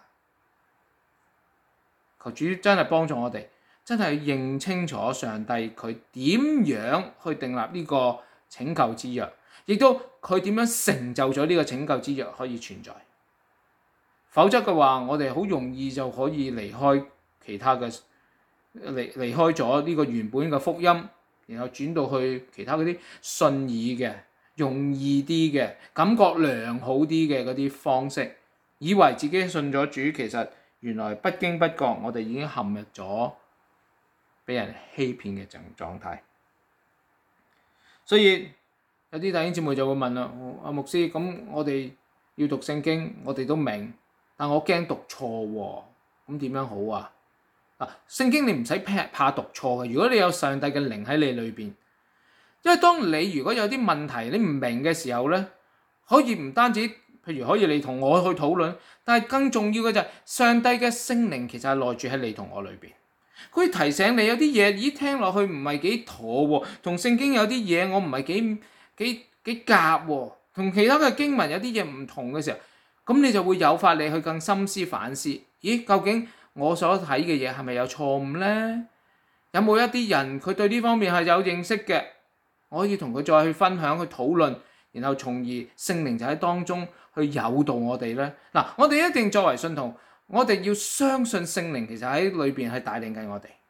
求主真係幫助我哋，真係認清楚上帝佢點樣去訂立呢個拯救之約，亦都佢點樣成就咗呢個拯救之約可以存在。否則嘅話，我哋好容易就可以離開其他嘅離開咗呢個原本嘅福音，然後轉到去其他嗰啲順意嘅、容易啲嘅、感覺良好啲嘅嗰啲方式，以為自己信咗主，其實原來不經不覺我哋已經陷入咗俾人欺騙嘅狀態。所以有啲弟兄姊妹就會問啦，牧師，咁我哋要讀聖經，我哋都明，但我驚讀錯喎，咁點樣好啊？聖經你唔使怕讀錯嘅，如果你有上帝嘅靈喺你裏邊，因為當你如果有啲問題你唔明嘅時候咧，可以唔單止，譬如可以你同我去討論，但係更重要嘅就係上帝嘅聖靈其實係內住喺你同我裏邊，佢提醒你有啲嘢，聽落去唔係幾妥喎，同聖經有啲嘢我唔係幾夾喎，同其他嘅經文有啲嘢唔同嘅時候，咁你就會誘發你去更深思反思，究竟我所睇嘅嘢係咪有錯誤呢？有冇一啲人佢對呢方面係有認識嘅，我可以同佢再去分享去討論，然後從而聖靈就喺當中去誘導我哋呢。嗱，我哋一定作為信徒，我哋要相信聖靈其實喺裏邊係帶領緊我哋，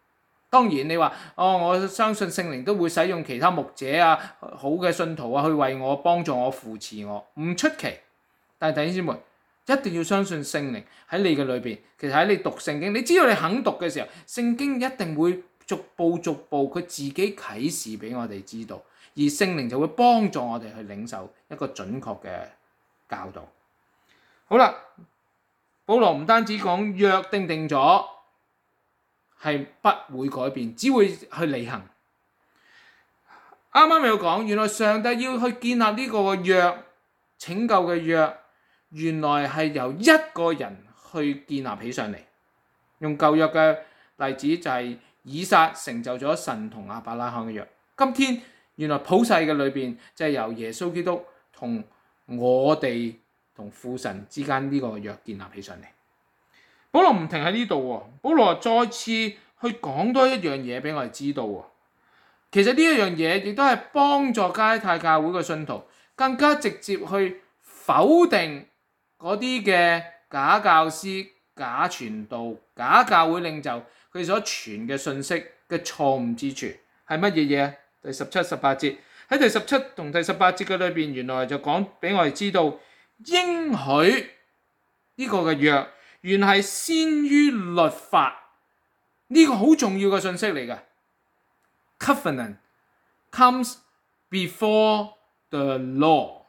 當然你話我相信聖靈都會使用其他牧者啊、好嘅信徒啊去為我幫助我、扶持我，唔出奇。但係弟兄姊妹一定要相信聖靈喺你嘅裏邊。其實喺你讀聖經，你知道你肯讀嘅時候，聖經一定會逐步佢自己啟示俾我哋知道，而聖靈就會幫助我哋去領受一個準確嘅教導。好啦，保羅唔單止講約定咗係不會改變，只會去履行。啱啱有講，原來上帝要去建立呢個約，拯救嘅約，原來係由一個人去建立起上嚟。用舊約嘅例子就係以撒成就咗神同亞伯拉罕嘅約。今天原來普世嘅裏邊就係由耶穌基督同我哋同父神之間呢個約建立起上嚟。保羅唔停喺呢度喎，保羅再次去講多一樣嘢俾我哋知道喎。其實呢一樣嘢亦都係幫助加拉太教會嘅信徒更加直接去否定嗰啲嘅假教師、假傳道、假教會領袖佢所傳嘅信息嘅錯誤之處係乜嘢嘢？第17、18節，喺第17同第18節嘅裏邊，原來就講俾我哋知道應許呢個嘅約原係先於律法，呢個好重要嘅信息嚟嘅。Covenant comes before the law。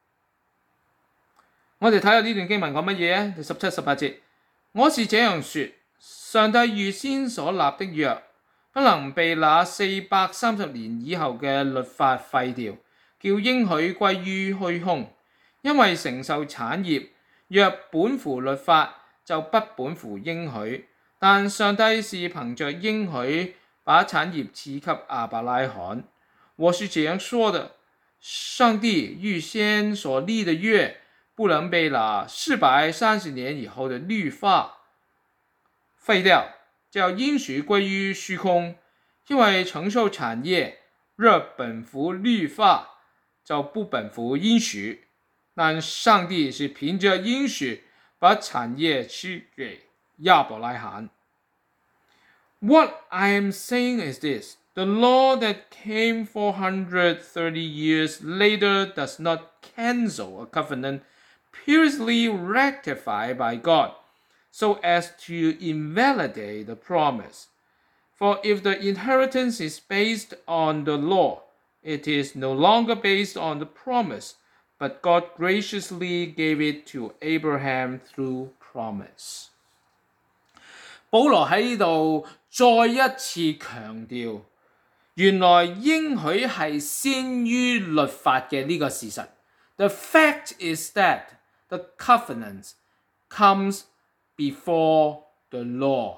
我哋睇下呢段經文講乜嘢啊？第17、18節，我是這樣說：上帝預先所立的約，不能被那430年以後嘅律法廢掉，叫應許歸於虛空。因為承受產業，若本乎律法，就不本乎應許，但上帝是憑着應許把產業賜給亞伯拉罕。我是這樣說的：上帝預先所立的約，不能被那430年以後的律法廢掉，叫應許歸於虛空。因為承受產業，若本乎律法，就不本乎應許，但上帝是憑着應許把產業賜給亞伯拉罕。What I am saying is this: the law that came 430 years later does not cancel a covenant previously rectified by God, so as to invalidate the promise. For if the inheritance is based on the law, it is no longer based on the promise, but God graciously gave it to Abraham through promise. 保羅喺呢度再一次強調，原來應許係先於律法嘅呢個事實。The fact is that the covenant comes before the law.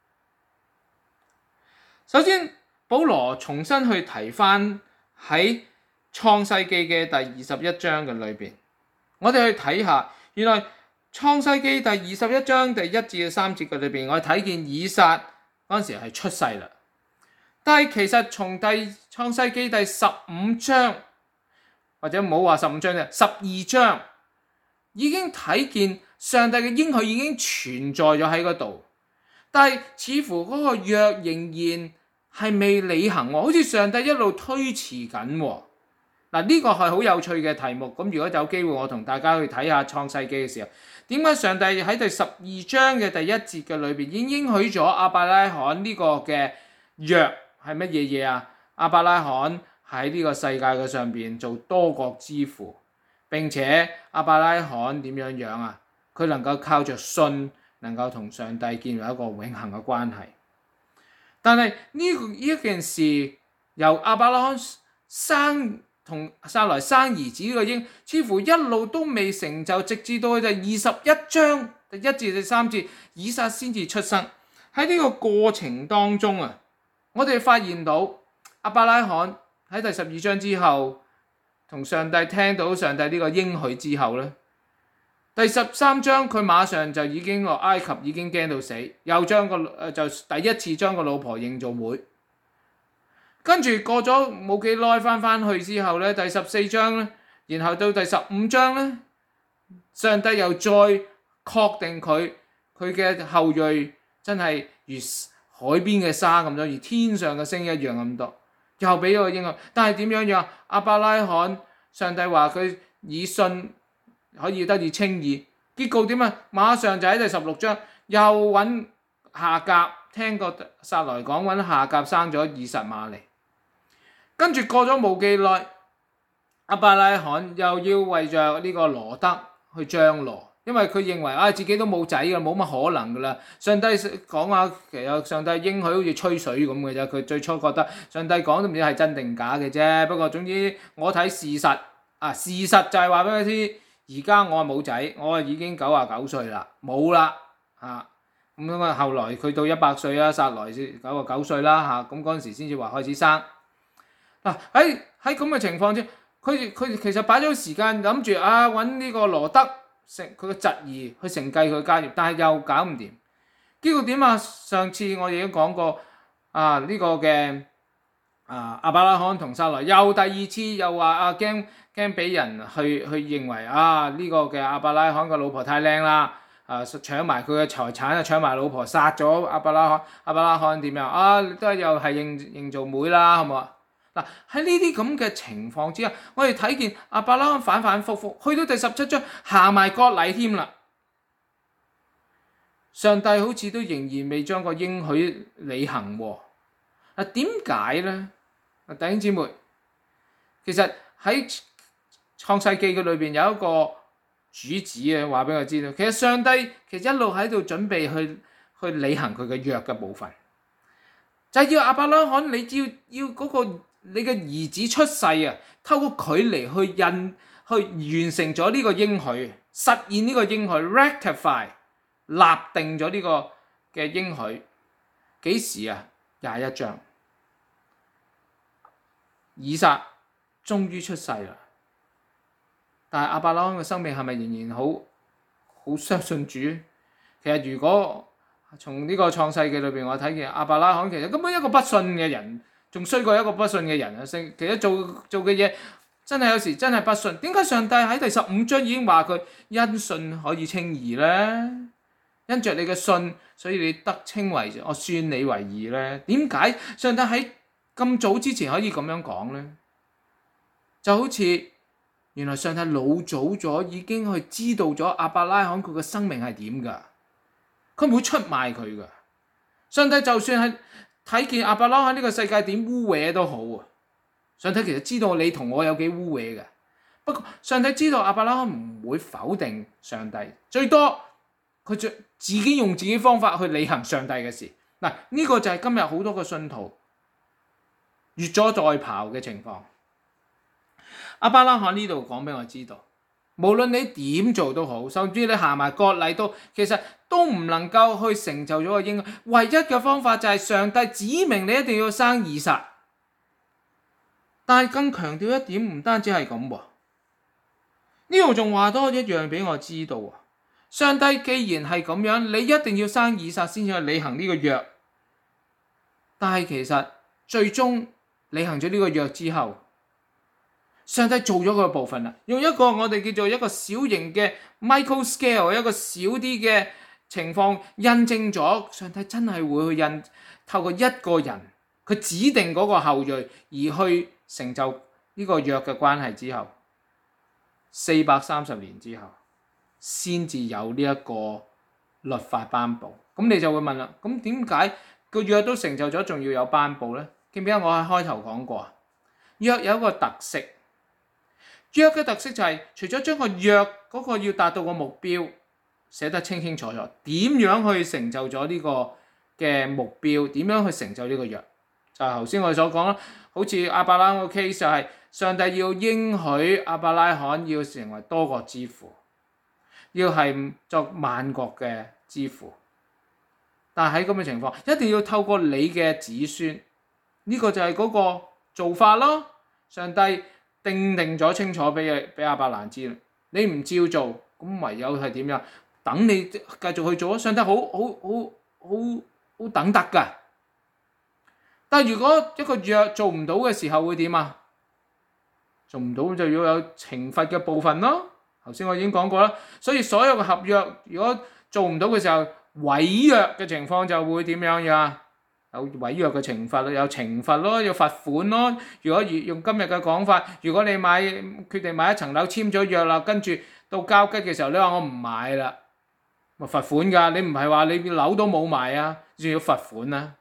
首先，保羅重新去提翻喺創世記嘅第21章嘅裏邊，我哋去睇下，原來創世記第21章第1至3節嘅裏邊，我哋睇見以撒嗰陣時係出世啦。但係其實從創世記第15章，或者唔好話15章啫，12章已經睇見上帝嘅應許已經存在咗喺嗰度，但係似乎嗰個約仍然係未履行喎，好似上帝一路推遲緊喎。嗱，呢個係好有趣嘅題目。咁如果有機會，我同大家去睇下創世記嘅時候，點解上帝喺第12章嘅第1節嘅裏邊已經應許咗亞伯拉罕呢個嘅約係乜嘢嘢啊？亞伯拉罕喺呢個世界嘅上邊做多國之父，並且亞伯拉罕點樣啊？佢能夠靠着信，能夠同上帝建立一個永恆嘅關係。但係呢件事由亞伯拉罕同撒來生兒子呢個應，似乎一路都未成就，直至到佢哋21章第1至第3節，以撒先至出生。喺呢個過程當中啊，我哋發現到亞伯拉罕喺第12章之後，同上帝聽到上帝呢個應許之後咧，第13章佢馬上就已經落埃及，已經驚到死，又將就第一次將個老婆認做妹。跟住過咗冇幾耐翻去之後咧，第14章咧，然後到第15章咧，上帝又再確定佢嘅後裔真係如海邊嘅沙咁多，而天上嘅星一樣咁多，又俾咗個應許。但係點樣樣？亞伯拉罕上帝話佢以信可以得以稱義，結局點啊？馬上就喺第16章又揾夏甲，聽過撒來講揾夏甲生咗以實瑪利，跟住過咗冇幾耐，亞伯拉罕又要為着呢個羅得去張羅。因為佢認為自己都冇仔㗎，冇乜可能㗎啦。上帝講話其實上帝應許好似吹水咁嘅啫。佢最初覺得上帝講都唔知係真定假嘅啫。不過總之我睇事實事實就係話俾佢知，而家我冇仔，我已經99歲啦，冇啦嚇。咁啊後來佢到100歲啦，撒來99歲啦嚇。咁嗰陣時先至話開始生。嗱喺咁嘅情況之下，佢其實擺咗時間諗住揾呢個羅德。佢個侄兒去承繼佢家業，但係又搞唔掂。結果點啊？上次我哋已經講過呢個嘅亞伯拉罕同撒來又第二次又話驚俾人去認為呢個嘅亞伯拉罕個老婆太靚啦，搶埋佢嘅財產，搶埋老婆，殺咗亞伯拉罕。亞伯拉罕點樣都係又係認做妹啦，好唔好啊？嗱，喺呢啲咁嘅情況之下，我哋睇見亞伯拉罕反反覆覆，去到第17章行埋割禮添啦。上帝好似都仍然未將個應許履行喎。點解咧？弟兄姊妹，其實喺創世記嘅裏邊有一個主旨話俾我知道，其實上帝其實一路喺度準備去履行佢嘅約嘅部分，就係要亞伯拉罕，你要嗰個。你嘅兒子出世透過佢嚟去完成咗呢個應許，實現呢個應許 rectify 立定咗呢個嘅應許。幾時21章，以撒終於出世啦。但係亞伯拉罕嘅生命係咪仍然好相信主？其實如果從呢個創世記裏邊，我睇見亞伯拉罕其實根本一個不信嘅人。仲衰過一個不信嘅人其實做嘅嘢真係有時真係不信。點解上帝喺第15章已經話佢因信可以稱義呢？因着你嘅信，所以你得稱為我算你為義呢？點解上帝喺咁早之前可以咁樣講呢？就好似原來上帝老早咗已經去知道咗亞伯拉罕佢嘅生命係點㗎，佢唔會出賣佢㗎。上帝就算係睇見亞伯拉罕呢個世界點污穢都好上帝其實知道你同我有幾污穢嘅。不過上帝知道亞伯拉罕唔會否定上帝，最多佢就自己用自己方法去履行上帝嘅事。嗱，呢個就係今日好多個信徒越俎代庖嘅情況。亞伯拉罕呢度講俾我知道，無論你點做都好，甚至你行埋割禮都，其實都唔能夠去成就咗個應許。唯一嘅方法就係上帝指明你一定要生以撒。但係更強調一點，唔單止係咁喎，呢度仲話多一樣俾我知道。上帝既然係咁樣，你一定要生以撒先至去履行呢個約。但係其實最終履行咗呢個約之後，上帝做咗佢嘅部分啦，用一個我哋叫做一個小型嘅 micro scale， 一個小啲嘅情況印證咗上帝真係會去透過一個人佢指定嗰個後裔而去成就呢個約嘅關係之後，430年之後先至有呢一個律法頒布。咁你就會問啦，咁點解個約都成就咗仲要有頒布呢？記唔記得我喺開頭講過，約有一個特色，約嘅特色就係除咗將個約嗰個要達到個目標寫得清清楚楚，點樣去成就咗呢個嘅目標，點樣去成就呢個約，就係頭先我哋所講啦。好似亞伯拉罕個 case 就係上帝要應許亞伯拉罕要成為多國之父，要係作萬國嘅之父。但係喺咁嘅情況，一定要透過你嘅子孫，呢個就係嗰個做法咯。上帝定咗清楚俾亞伯蘭知，你唔照做，咁唯有係點樣？等你繼續去做。上帝好等得㗎。但係如果一個約做唔到嘅時候會點啊？做唔到就要有懲罰嘅部分咯。頭先我已經講過啦，所以所有嘅合約如果做唔到嘅時候，毀約嘅情況就會點樣呀？ 有違約嘅懲罰咯，有懲罰咯，有罰款咯。如果用今日嘅講法，如果你決定買一層樓，簽咗約啦，跟住到交吉嘅時候，你話我唔買啦，咪罰款㗎。你唔係話你樓都冇埋啊，仲要罰款啊。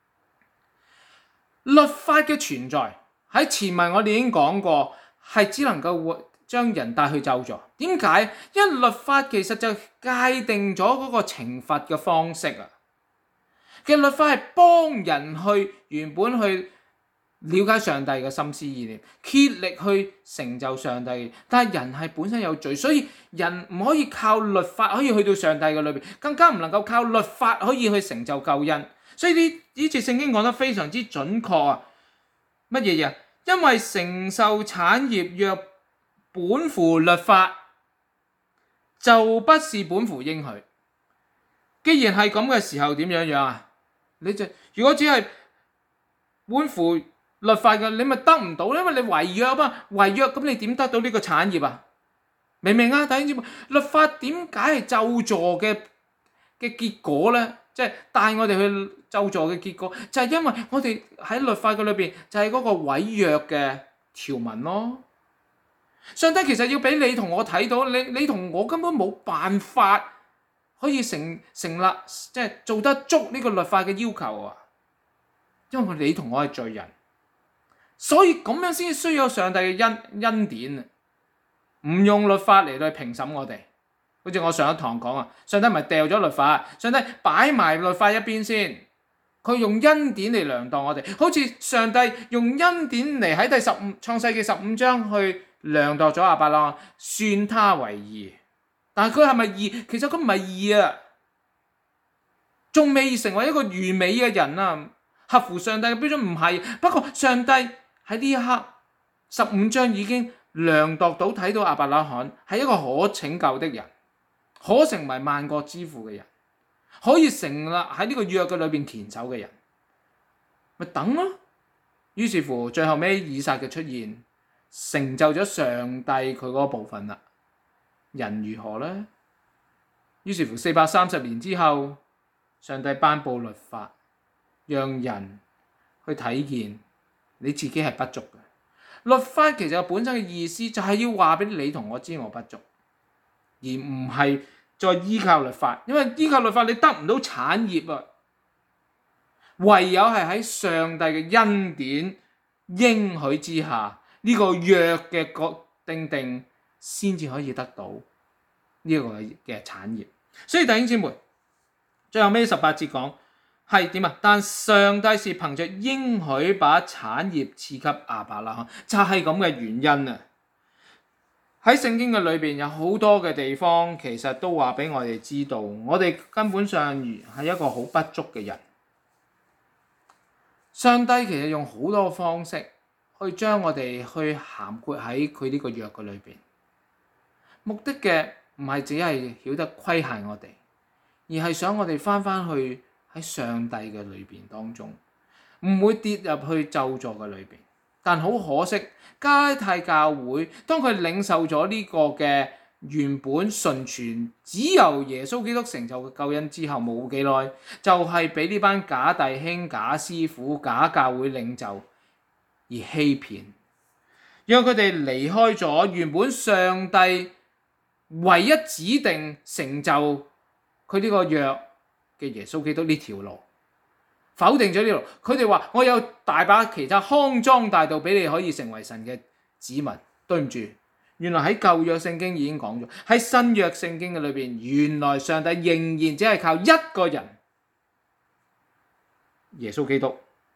律法嘅存在喺前文我哋已經講過，係只能夠將人帶去咒詛。點解？因為律法其實就界定咗嗰個懲罰嘅方式啊。嘅律法係幫人去原本去了解上帝嘅心思意念，竭力去成就上帝。但係人係本身有罪，所以人唔可以靠律法可以去到上帝嘅裏邊，更加唔能夠靠律法可以去成就救恩。所以呢節聖經講得非常之準確啊！乜嘢嘢？因為承受產業若本乎律法，就不是本乎應許。既然係咁嘅時候，點樣啊？如果只係本乎律法嘅，你咪得唔到，因為你違約啊嘛，違約咁你點得到呢個產業啊？明唔明啊？弟兄姊妹，律法點解係咒詛嘅結果咧？即係帶我哋去咒詛嘅結果，就係因為我哋喺律法嘅裏邊就係嗰個違約嘅條文咯。上帝其實要俾你同我睇到，你同我根本冇辦法可以成立，即係做得足呢個律法嘅要求啊！因為你同我係罪人，所以咁樣先需要上帝嘅恩典啊！唔用律法嚟到評審我哋。好似我上一堂講啊，上帝唔係掉咗律法，上帝擺埋律法一邊先，佢用恩典嚟量度我哋。好似上帝用恩典嚟喺創世記15章去量度咗亞伯拉罕，算他為義。但係佢係咪義？其實佢唔係義啊，仲未成為一個完美嘅人啊，合乎上帝嘅標準唔係。不過上帝喺呢一刻15章已經量度到睇到亞伯拉罕係一個可拯救的人，可成為萬國之父嘅人，可以成立喺呢個約嘅裏邊堅守嘅人，咪等咯。於是乎最後尾以撒嘅出現，成就咗上帝佢嗰部分啦。人如何呢？於是乎430年之後，上帝頒布律法，讓人去睇見你自己係不足嘅。律法其實本身嘅意思就係要話俾你同我知我不足，而唔係再依靠律法，因為依靠律法你得唔到產業啊。唯有係喺上帝嘅恩典應許之下，呢個約嘅定先至可以得到呢個嘅產業。所以弟兄姊妹，最後尾18節講係點啊？但上帝是憑着應許把產業賜給亞伯拉罕，就係咁嘅原因啊！喺聖經嘅裏邊有好多嘅地方，其實都話俾我哋知道，我哋根本上係一個好不足嘅人。上帝其實用好多方式去將我哋去涵括喺佢呢個約嘅裏邊，目的嘅唔係只係曉得規限我哋，而係想我哋翻去喺上帝嘅裏邊當中，唔會跌入去咒詛嘅裏邊。但好可惜，加拉太教會當佢領受咗呢個嘅原本純全只由耶穌基督成就嘅救恩之後，冇幾耐就係俾呢班假弟兄、假師傅、假教會領袖而欺騙，讓佢哋離開咗原本上帝唯一指定成就佢呢個約嘅耶穌基督呢條路，否定咗呢條路。佢哋話我有大把其他康莊大道俾你可以成為神嘅子民。對唔住，原來喺舊約聖經已經講咗，喺新約聖經嘅裏邊，原來上帝仍然只係靠一個人，耶穌基督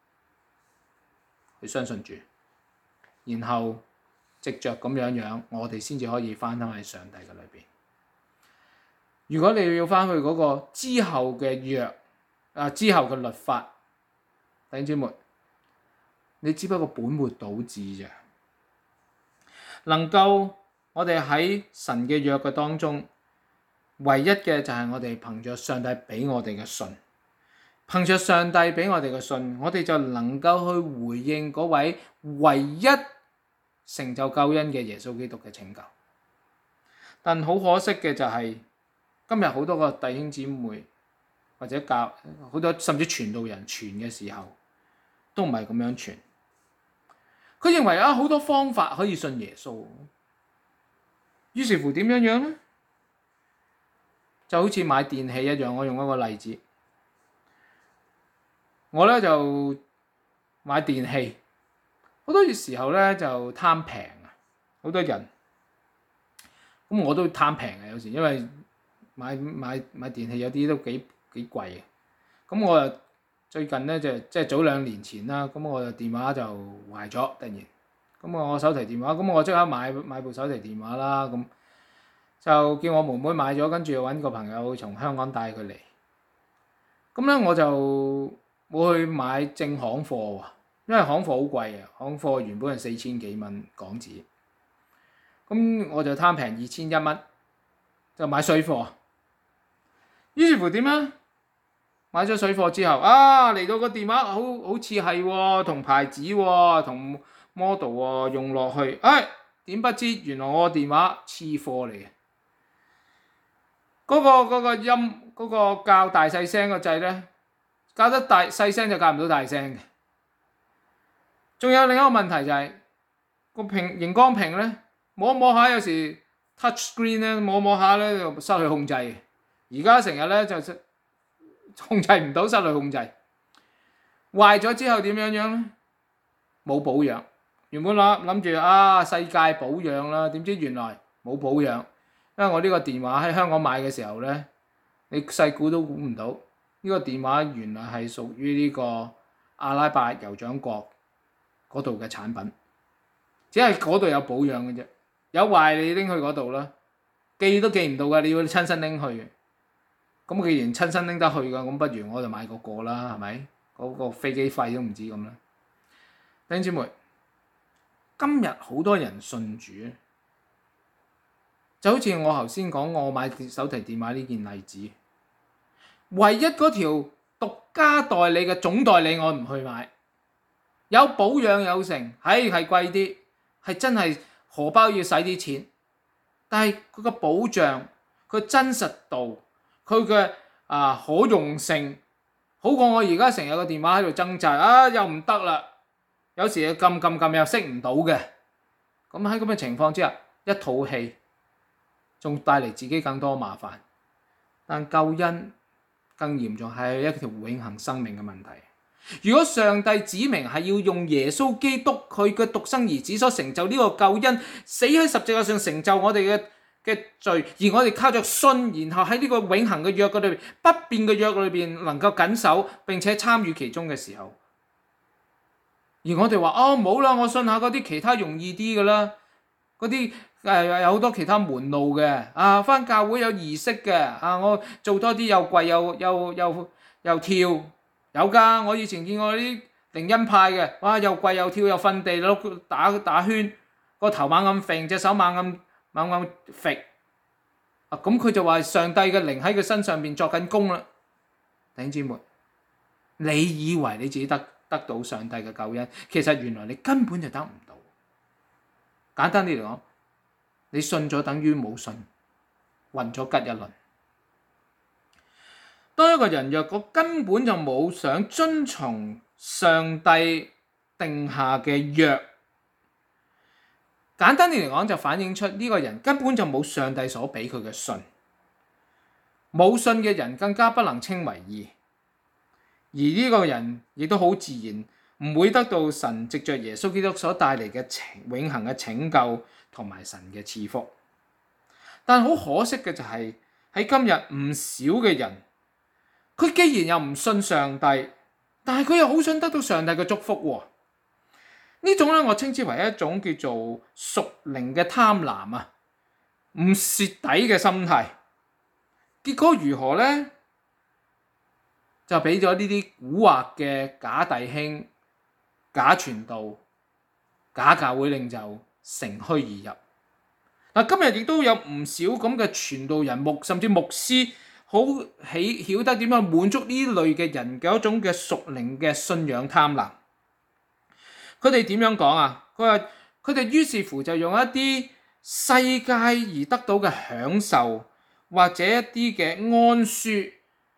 去相信主，然後藉着咁樣，我哋先至可以翻返喺上帝嘅裏邊。如果你要翻去嗰個之後嘅約之後嘅律法，弟兄姊妹，你只不過本末倒置啫。能夠我哋喺神嘅約嘅當中，唯一嘅就係我哋憑着上帝俾我哋嘅信，憑着上帝俾我哋嘅信，我哋就能夠去回應嗰位唯一成就救恩嘅耶穌基督嘅拯救。但好可惜嘅就係今日好多個弟兄姊妹或者教好多甚至傳道人傳嘅時候，都唔係咁樣傳。佢認為好多方法可以信耶穌，於是乎點樣呢？就好似買電器一樣，我用一個例子，我咧就買電器，好多時候咧就貪平啊，好多人，咁我都貪平嘅有時，因為買電器有啲都幾貴嘅，咁我又最近咧即係早2年前啦，咁我電話就壞咗突然，咁我手提電話，咁我即刻買部手提電話啦，咁就叫我妹妹買咗，跟住揾個朋友從香港帶佢嚟，咁咧我就冇去買正行貨喎，因為行貨好貴啊，行貨原本係4000幾蚊港紙，咁我就貪平2100蚊，就買水貨。於是乎點啊？買咗水貨之後，嚟到個電話好似係喎，同牌子喎，同 model 喎，用落去，點不知原來我個電話次貨嚟嘅。嗰個音嗰個校大細聲個掣咧，校得大細聲就校唔到大聲嘅。仲有另一個問題就係個熒光屏咧，摸摸下有時 touch screen 咧，摸摸下咧就失去控制。而家成日咧就控制唔到，失去控制。壞咗之後點樣咧？冇保養。原本諗住世界保養啦，點知原來冇保養。因為我呢個電話喺香港買嘅時候咧，你細估都估唔到，呢個電話原來係屬於呢個阿拉伯酋長國嗰度嘅產品，只係嗰度有保養嘅啫，有壞你拎去嗰度啦，寄都寄唔到㗎，你要親身拎去嘅。咁既然親身拎得去㗎，咁不如我就買個啦，係咪？嗰個飛機費都唔止咁啦。弟兄姊妹，今日好多人信主，就好似我頭先講我買手提電話呢件例子，唯一嗰條獨家代理嘅總代理我唔去買，有保養有成，係貴啲，係真係荷包要使啲錢，但係佢個保障、佢真實度、佢嘅可用性，好過我而家成日個電話喺度掙扎，又唔得啦，有時撳又熄唔到嘅，咁喺咁嘅情況之下，一肚氣，仲帶嚟自己更多麻煩。但救恩更嚴重係一條永恆生命嘅問題。如果上帝指明係要用耶穌基督佢嘅獨生兒子所成就呢個救恩，死喺十字架上成就我哋嘅罪，而我哋靠着信，然後喺呢個永恆嘅約嗰裏邊，不變嘅約裏邊能夠緊守並且參與其中嘅時候，而我哋話冇啦，我信下嗰啲其他容易啲嘅啦，嗰啲有好多其他門路嘅，返教會有儀式嘅，我做多啲又跪又跳，有㗎，我以前見過啲靈恩派嘅，又跪又跳又瞓地攞打圈，個頭猛咁揈，隻手猛咁揈，咁佢就話上帝嘅靈喺佢身上邊作緊工啦。弟兄姊妹，你以為你自己得到上帝嘅救恩，其實原來你根本就得唔到。簡單啲嚟講，你信咗等於冇信，混咗吉一輪。當一個人若果根本就冇想遵從上帝定下嘅約，簡單啲嚟講就反映出呢個人根本就冇上帝所俾佢嘅信。冇信嘅人更加不能稱為義，而呢個人亦都好自然唔會得到神藉着耶穌基督所帶嚟嘅永恆嘅拯救同埋神嘅賜福。但好可惜嘅就係喺今日唔少嘅人，佢既然又唔信上帝，但係佢又好想得到上帝嘅祝福喎。呢種咧，我稱之為一種叫做屬靈嘅貪婪啊，唔蝕底嘅心態。結果如何呢？就俾咗呢啲蠱惑嘅假弟兄、假傳道、假教會領袖乘虛而入。今日亦都有唔少咁嘅傳道人甚至牧師，好曉得點樣滿足呢類嘅人嘅一種嘅屬靈嘅信仰貪婪。佢哋點樣講啊？佢話佢哋於是乎就用一啲世界而得到嘅享受，或者一啲嘅安舒，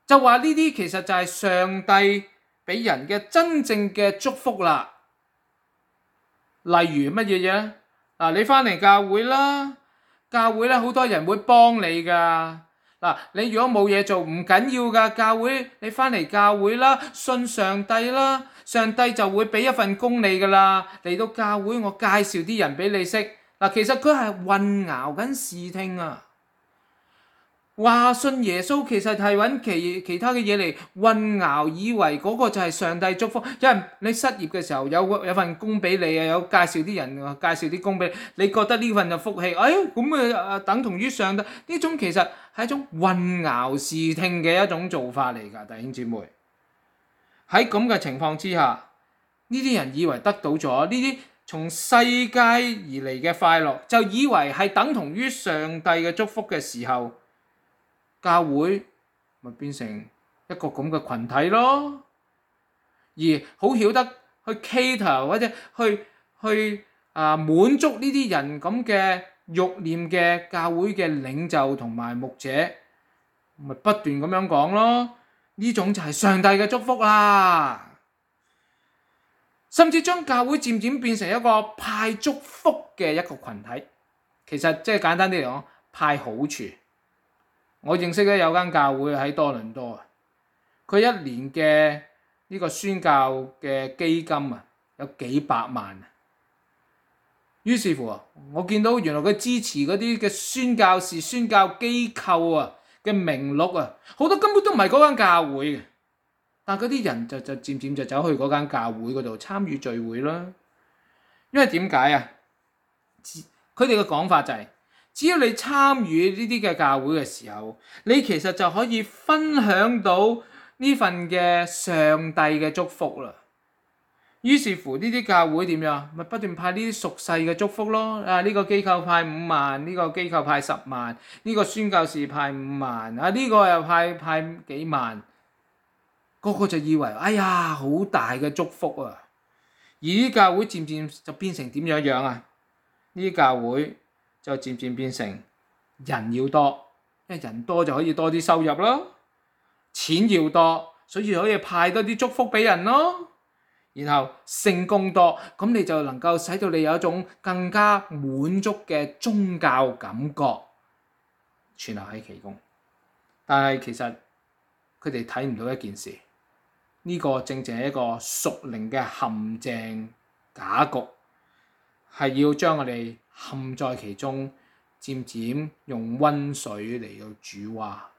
就話呢啲其實就係上帝俾人嘅真正嘅祝福啦。例如乜嘢嘢？嗱，你翻嚟教會啦，教會咧好多人會幫你噶。嗱，你如果冇嘢做唔緊要噶，教會你翻嚟教會啦，信上帝啦，上帝就會俾一份工你噶啦。嚟到教會我介紹啲人俾你識。嗱，其實佢係混淆緊視聽啊。話信耶穌其實係揾其他嘅嘢嚟混淆，以為嗰個就係上帝祝福。因為你失業嘅時候有份工俾你啊，有介紹啲人介紹啲工俾你，你覺得呢份就福氣，咁等同於上帝。呢種其實係一種混淆視聽嘅一種做法嚟㗎，弟兄姊妹。喺咁嘅情況之下，呢啲人以為得到咗呢啲從世界而嚟嘅快樂，就以為係等同於上帝嘅祝福嘅時候，教會咪變成一個咁嘅群體咯，而好曉得去 cater 或者去滿足呢啲人咁嘅慾念嘅教會嘅領袖同埋牧者，咪不斷咁樣講咯。呢種就係上帝嘅祝福啦，甚至將教會漸漸變成一個派祝福嘅一個群體。其實即係簡單啲嚟講，派好處。我認識咧有間教會喺多倫多啊，佢一年嘅呢個宣教嘅基金啊有幾百萬啊。於是乎啊，我見到原來佢支持嗰啲嘅宣教士、宣教機構啊嘅名錄啊，好多根本都唔係嗰間教會嘅，但係嗰啲人就漸漸就走去嗰間教會嗰度參與聚會啦。因為點解啊？佢哋嘅講法就係，只要你參與呢啲嘅教會嘅時候，你其實就可以分享到呢份嘅上帝嘅祝福啦。於是乎呢啲教會點樣？咪不斷派呢啲屬世嘅祝福咯。呢個機構派5萬，呢個機構派10萬，呢個宣教士派5萬，呢個又派幾萬，個個就以為哎呀好大嘅祝福啊！而啲教會漸漸就變成點樣啊？呢啲教會就漸漸變成人要多，因為人多就可以多啲收入咯，錢要多，所以可以派多啲祝福俾人咯。然後聖工多，咁你就能夠使到你有一種更加滿足嘅宗教感覺存留喺其中。但係其實佢哋睇唔到一件事，呢個正正係一個屬靈嘅陷阱假局，係要將我哋陷在其中，漸漸用溫水嚟到煮蛙。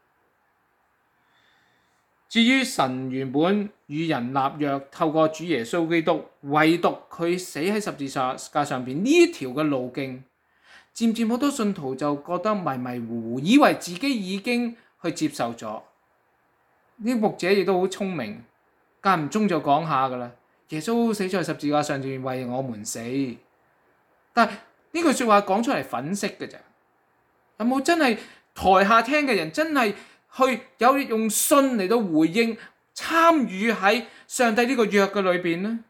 至於神原本與人立約，透過主耶穌基督，唯獨佢死喺十字架上邊呢條嘅路徑，漸漸好多信徒就覺得迷迷糊糊，以為自己已經去接受咗。呢牧者亦都好聰明，間唔中就講下噶啦，耶穌死在十字架上邊為我們死。但係呢句說話講出嚟粉飾嘅咋，有冇真係台下聽嘅人真係去有用信嚟到回應參與喺上帝呢個約嘅裏邊呢？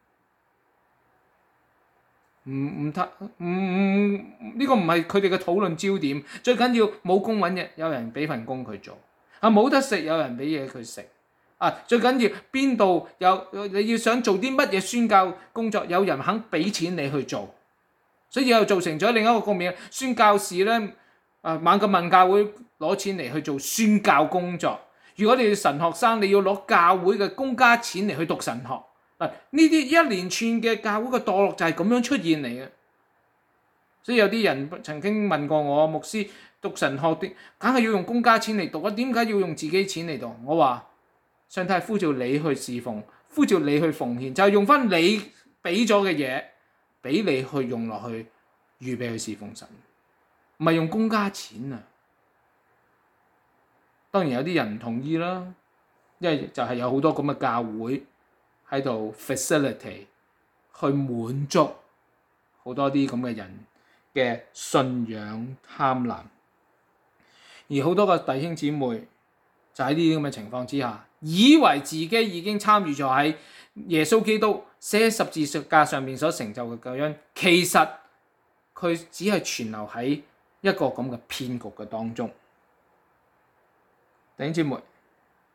呢個唔係佢哋嘅討論焦點。最緊要冇工揾嘢，有人俾份工佢做；冇得食，有人俾嘢佢食。最緊要邊度你要想做啲乜嘢宣教工作，有人肯俾錢你去做。所以又造成咗另一個局面，宣教士咧猛咁問教會攞錢嚟去做宣教工作。如果你係神學生，你要攞教會嘅公家錢嚟去讀神學。呢啲一連串嘅教會嘅墮落就係咁樣出現嚟嘅。所以有啲人曾經問過我，牧師，讀神學啲梗係要用公家錢嚟讀啊，點解要用自己錢嚟讀？我話上帝係呼召你去侍奉，呼召你去奉獻，就係用翻你俾咗嘅嘢俾你去用落去，預備去侍奉神，唔係用公家錢啊。當然有啲人唔同意啦，因為就係有好多咁嘅教會喺度 facilitate 去滿足好多啲咁嘅人嘅信仰貪婪，而好多個弟兄姊妹就喺呢啲咁嘅情況之下，以為自己已經參與咗喺耶穌基督寫喺十字架上面所成就嘅救恩，其實佢只係存留喺一個咁嘅騙局嘅當中。弟兄姊妹，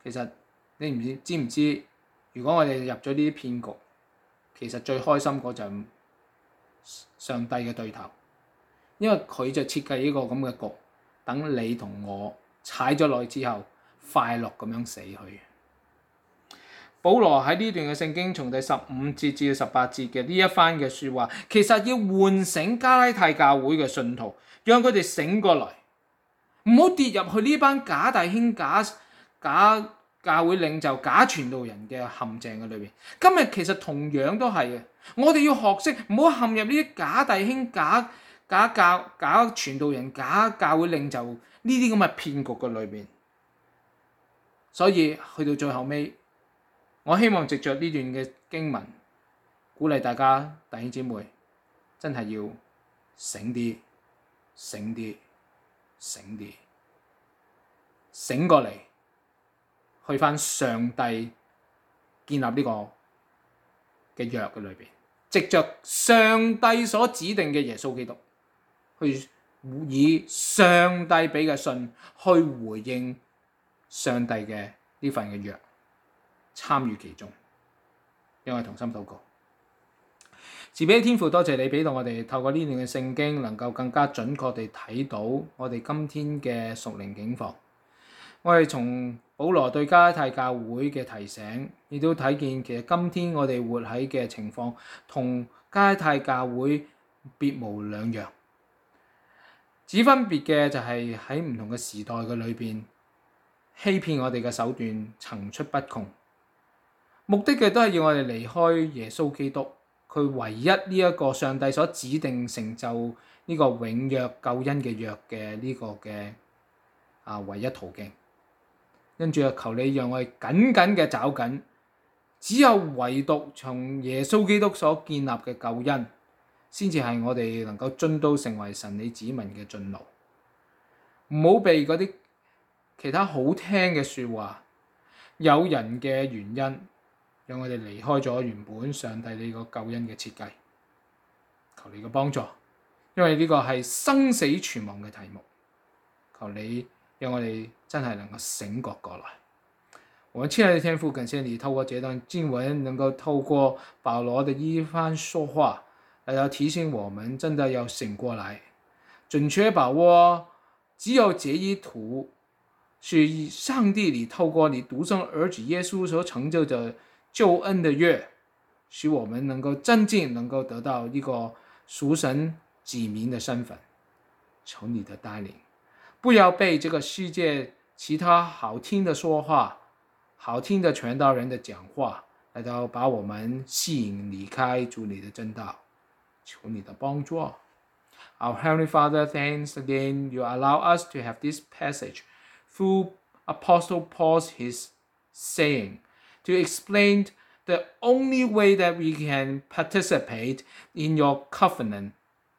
其實你知唔知？如果我哋入咗呢啲騙局，其實最開心嗰就係上帝嘅對頭，因為佢就設計呢個咁嘅局，等你同我踩咗落去之後，快樂咁樣死去。保羅喺呢段嘅聖經從第15節至18節嘅呢一番嘅説話，其實要喚醒加拉太教會嘅信徒，讓佢哋醒過來，唔好跌入去呢班假弟兄、假教會領袖、假傳道人嘅陷阱嘅裏邊。今日其實同樣都係嘅，我哋要學識唔好陷入呢啲假弟兄、假傳道人、假教會領袖呢啲咁嘅騙局嘅裏邊。所以去到最後尾，我希望藉着呢段嘅經文，鼓勵大家弟兄姊妹真係要醒啲、醒啲、醒啲，醒過嚟，去返上帝建立呢個嘅約嘅裏邊，藉着上帝所指定嘅耶穌基督，去以上帝俾嘅信去回應上帝嘅呢份嘅約，參與其中。讓我哋同心禱告。慈悲天父，多謝你俾到我哋透過呢段嘅聖經，能夠更加準確地睇到我哋今天嘅屬靈境況。我哋從保羅對加拉太教會嘅提醒，亦都睇見其實今天我哋活喺嘅情況，同加拉太教會別無兩樣。只分別嘅就係喺唔同嘅時代嘅裏邊，欺騙我哋嘅手段層出不窮，目的嘅都係要我哋離開耶穌基督，佢唯一呢一個上帝所指定成就呢個永約救恩嘅約嘅呢個嘅唯一途徑。跟住求你讓我哋緊緊嘅抓緊，只有唯獨從耶穌基督所建立嘅救恩，先至係我哋能夠進到成為神你子民嘅進路。唔好被嗰啲其他好聽嘅説話、誘人嘅原因，讓我哋離開咗原本上帝你個救恩嘅設計。求你嘅幫助，因為呢個係生死存亡嘅題目。求你讓我哋真係能夠醒覺過來。我們親愛的天父，感謝你透過這段經文，能夠透過保羅的一番說話，來到提醒我們真的要醒過來，準確把握只有這一途，是上帝你透過你獨生兒子耶穌所成就的救恩的約，使我們能夠真正能夠得到一個屬神子民的身份。求你的帶領，不要被這個世界其他好聽的說話、好聽的傳道人的講話來到把我們吸引離開主你的真道。求你的幫助。Our Heavenly Father, thanks again you allow us to have this passage through Apostle Paul's his saying to explain the only way that we can participate in your covenant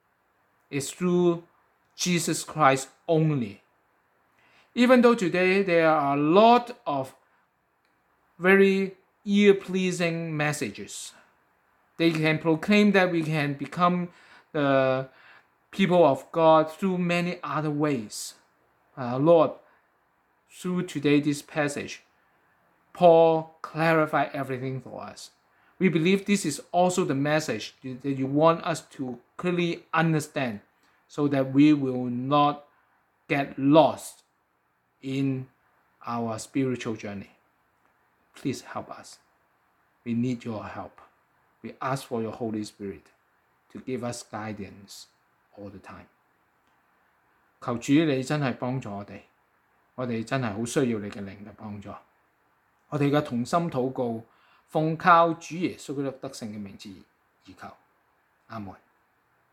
is through Jesus Christ only. Even though today there are a lot of very ear-pleasing messages, they can proclaim that we can become the people of God through many other ways. Lord, through today this passage, Paul clarified everything for us. We believe this is also the message that you want us to clearly understand so that we will not get lost in our spiritual journey. Please help us. We need your help. We ask for your Holy Spirit to give us guidance all the time. 求主你真係幫助我哋真係好需要你嘅靈嘅幫助。我哋嘅同心禱告，奉靠主耶穌基督得勝嘅名字而求。阿門。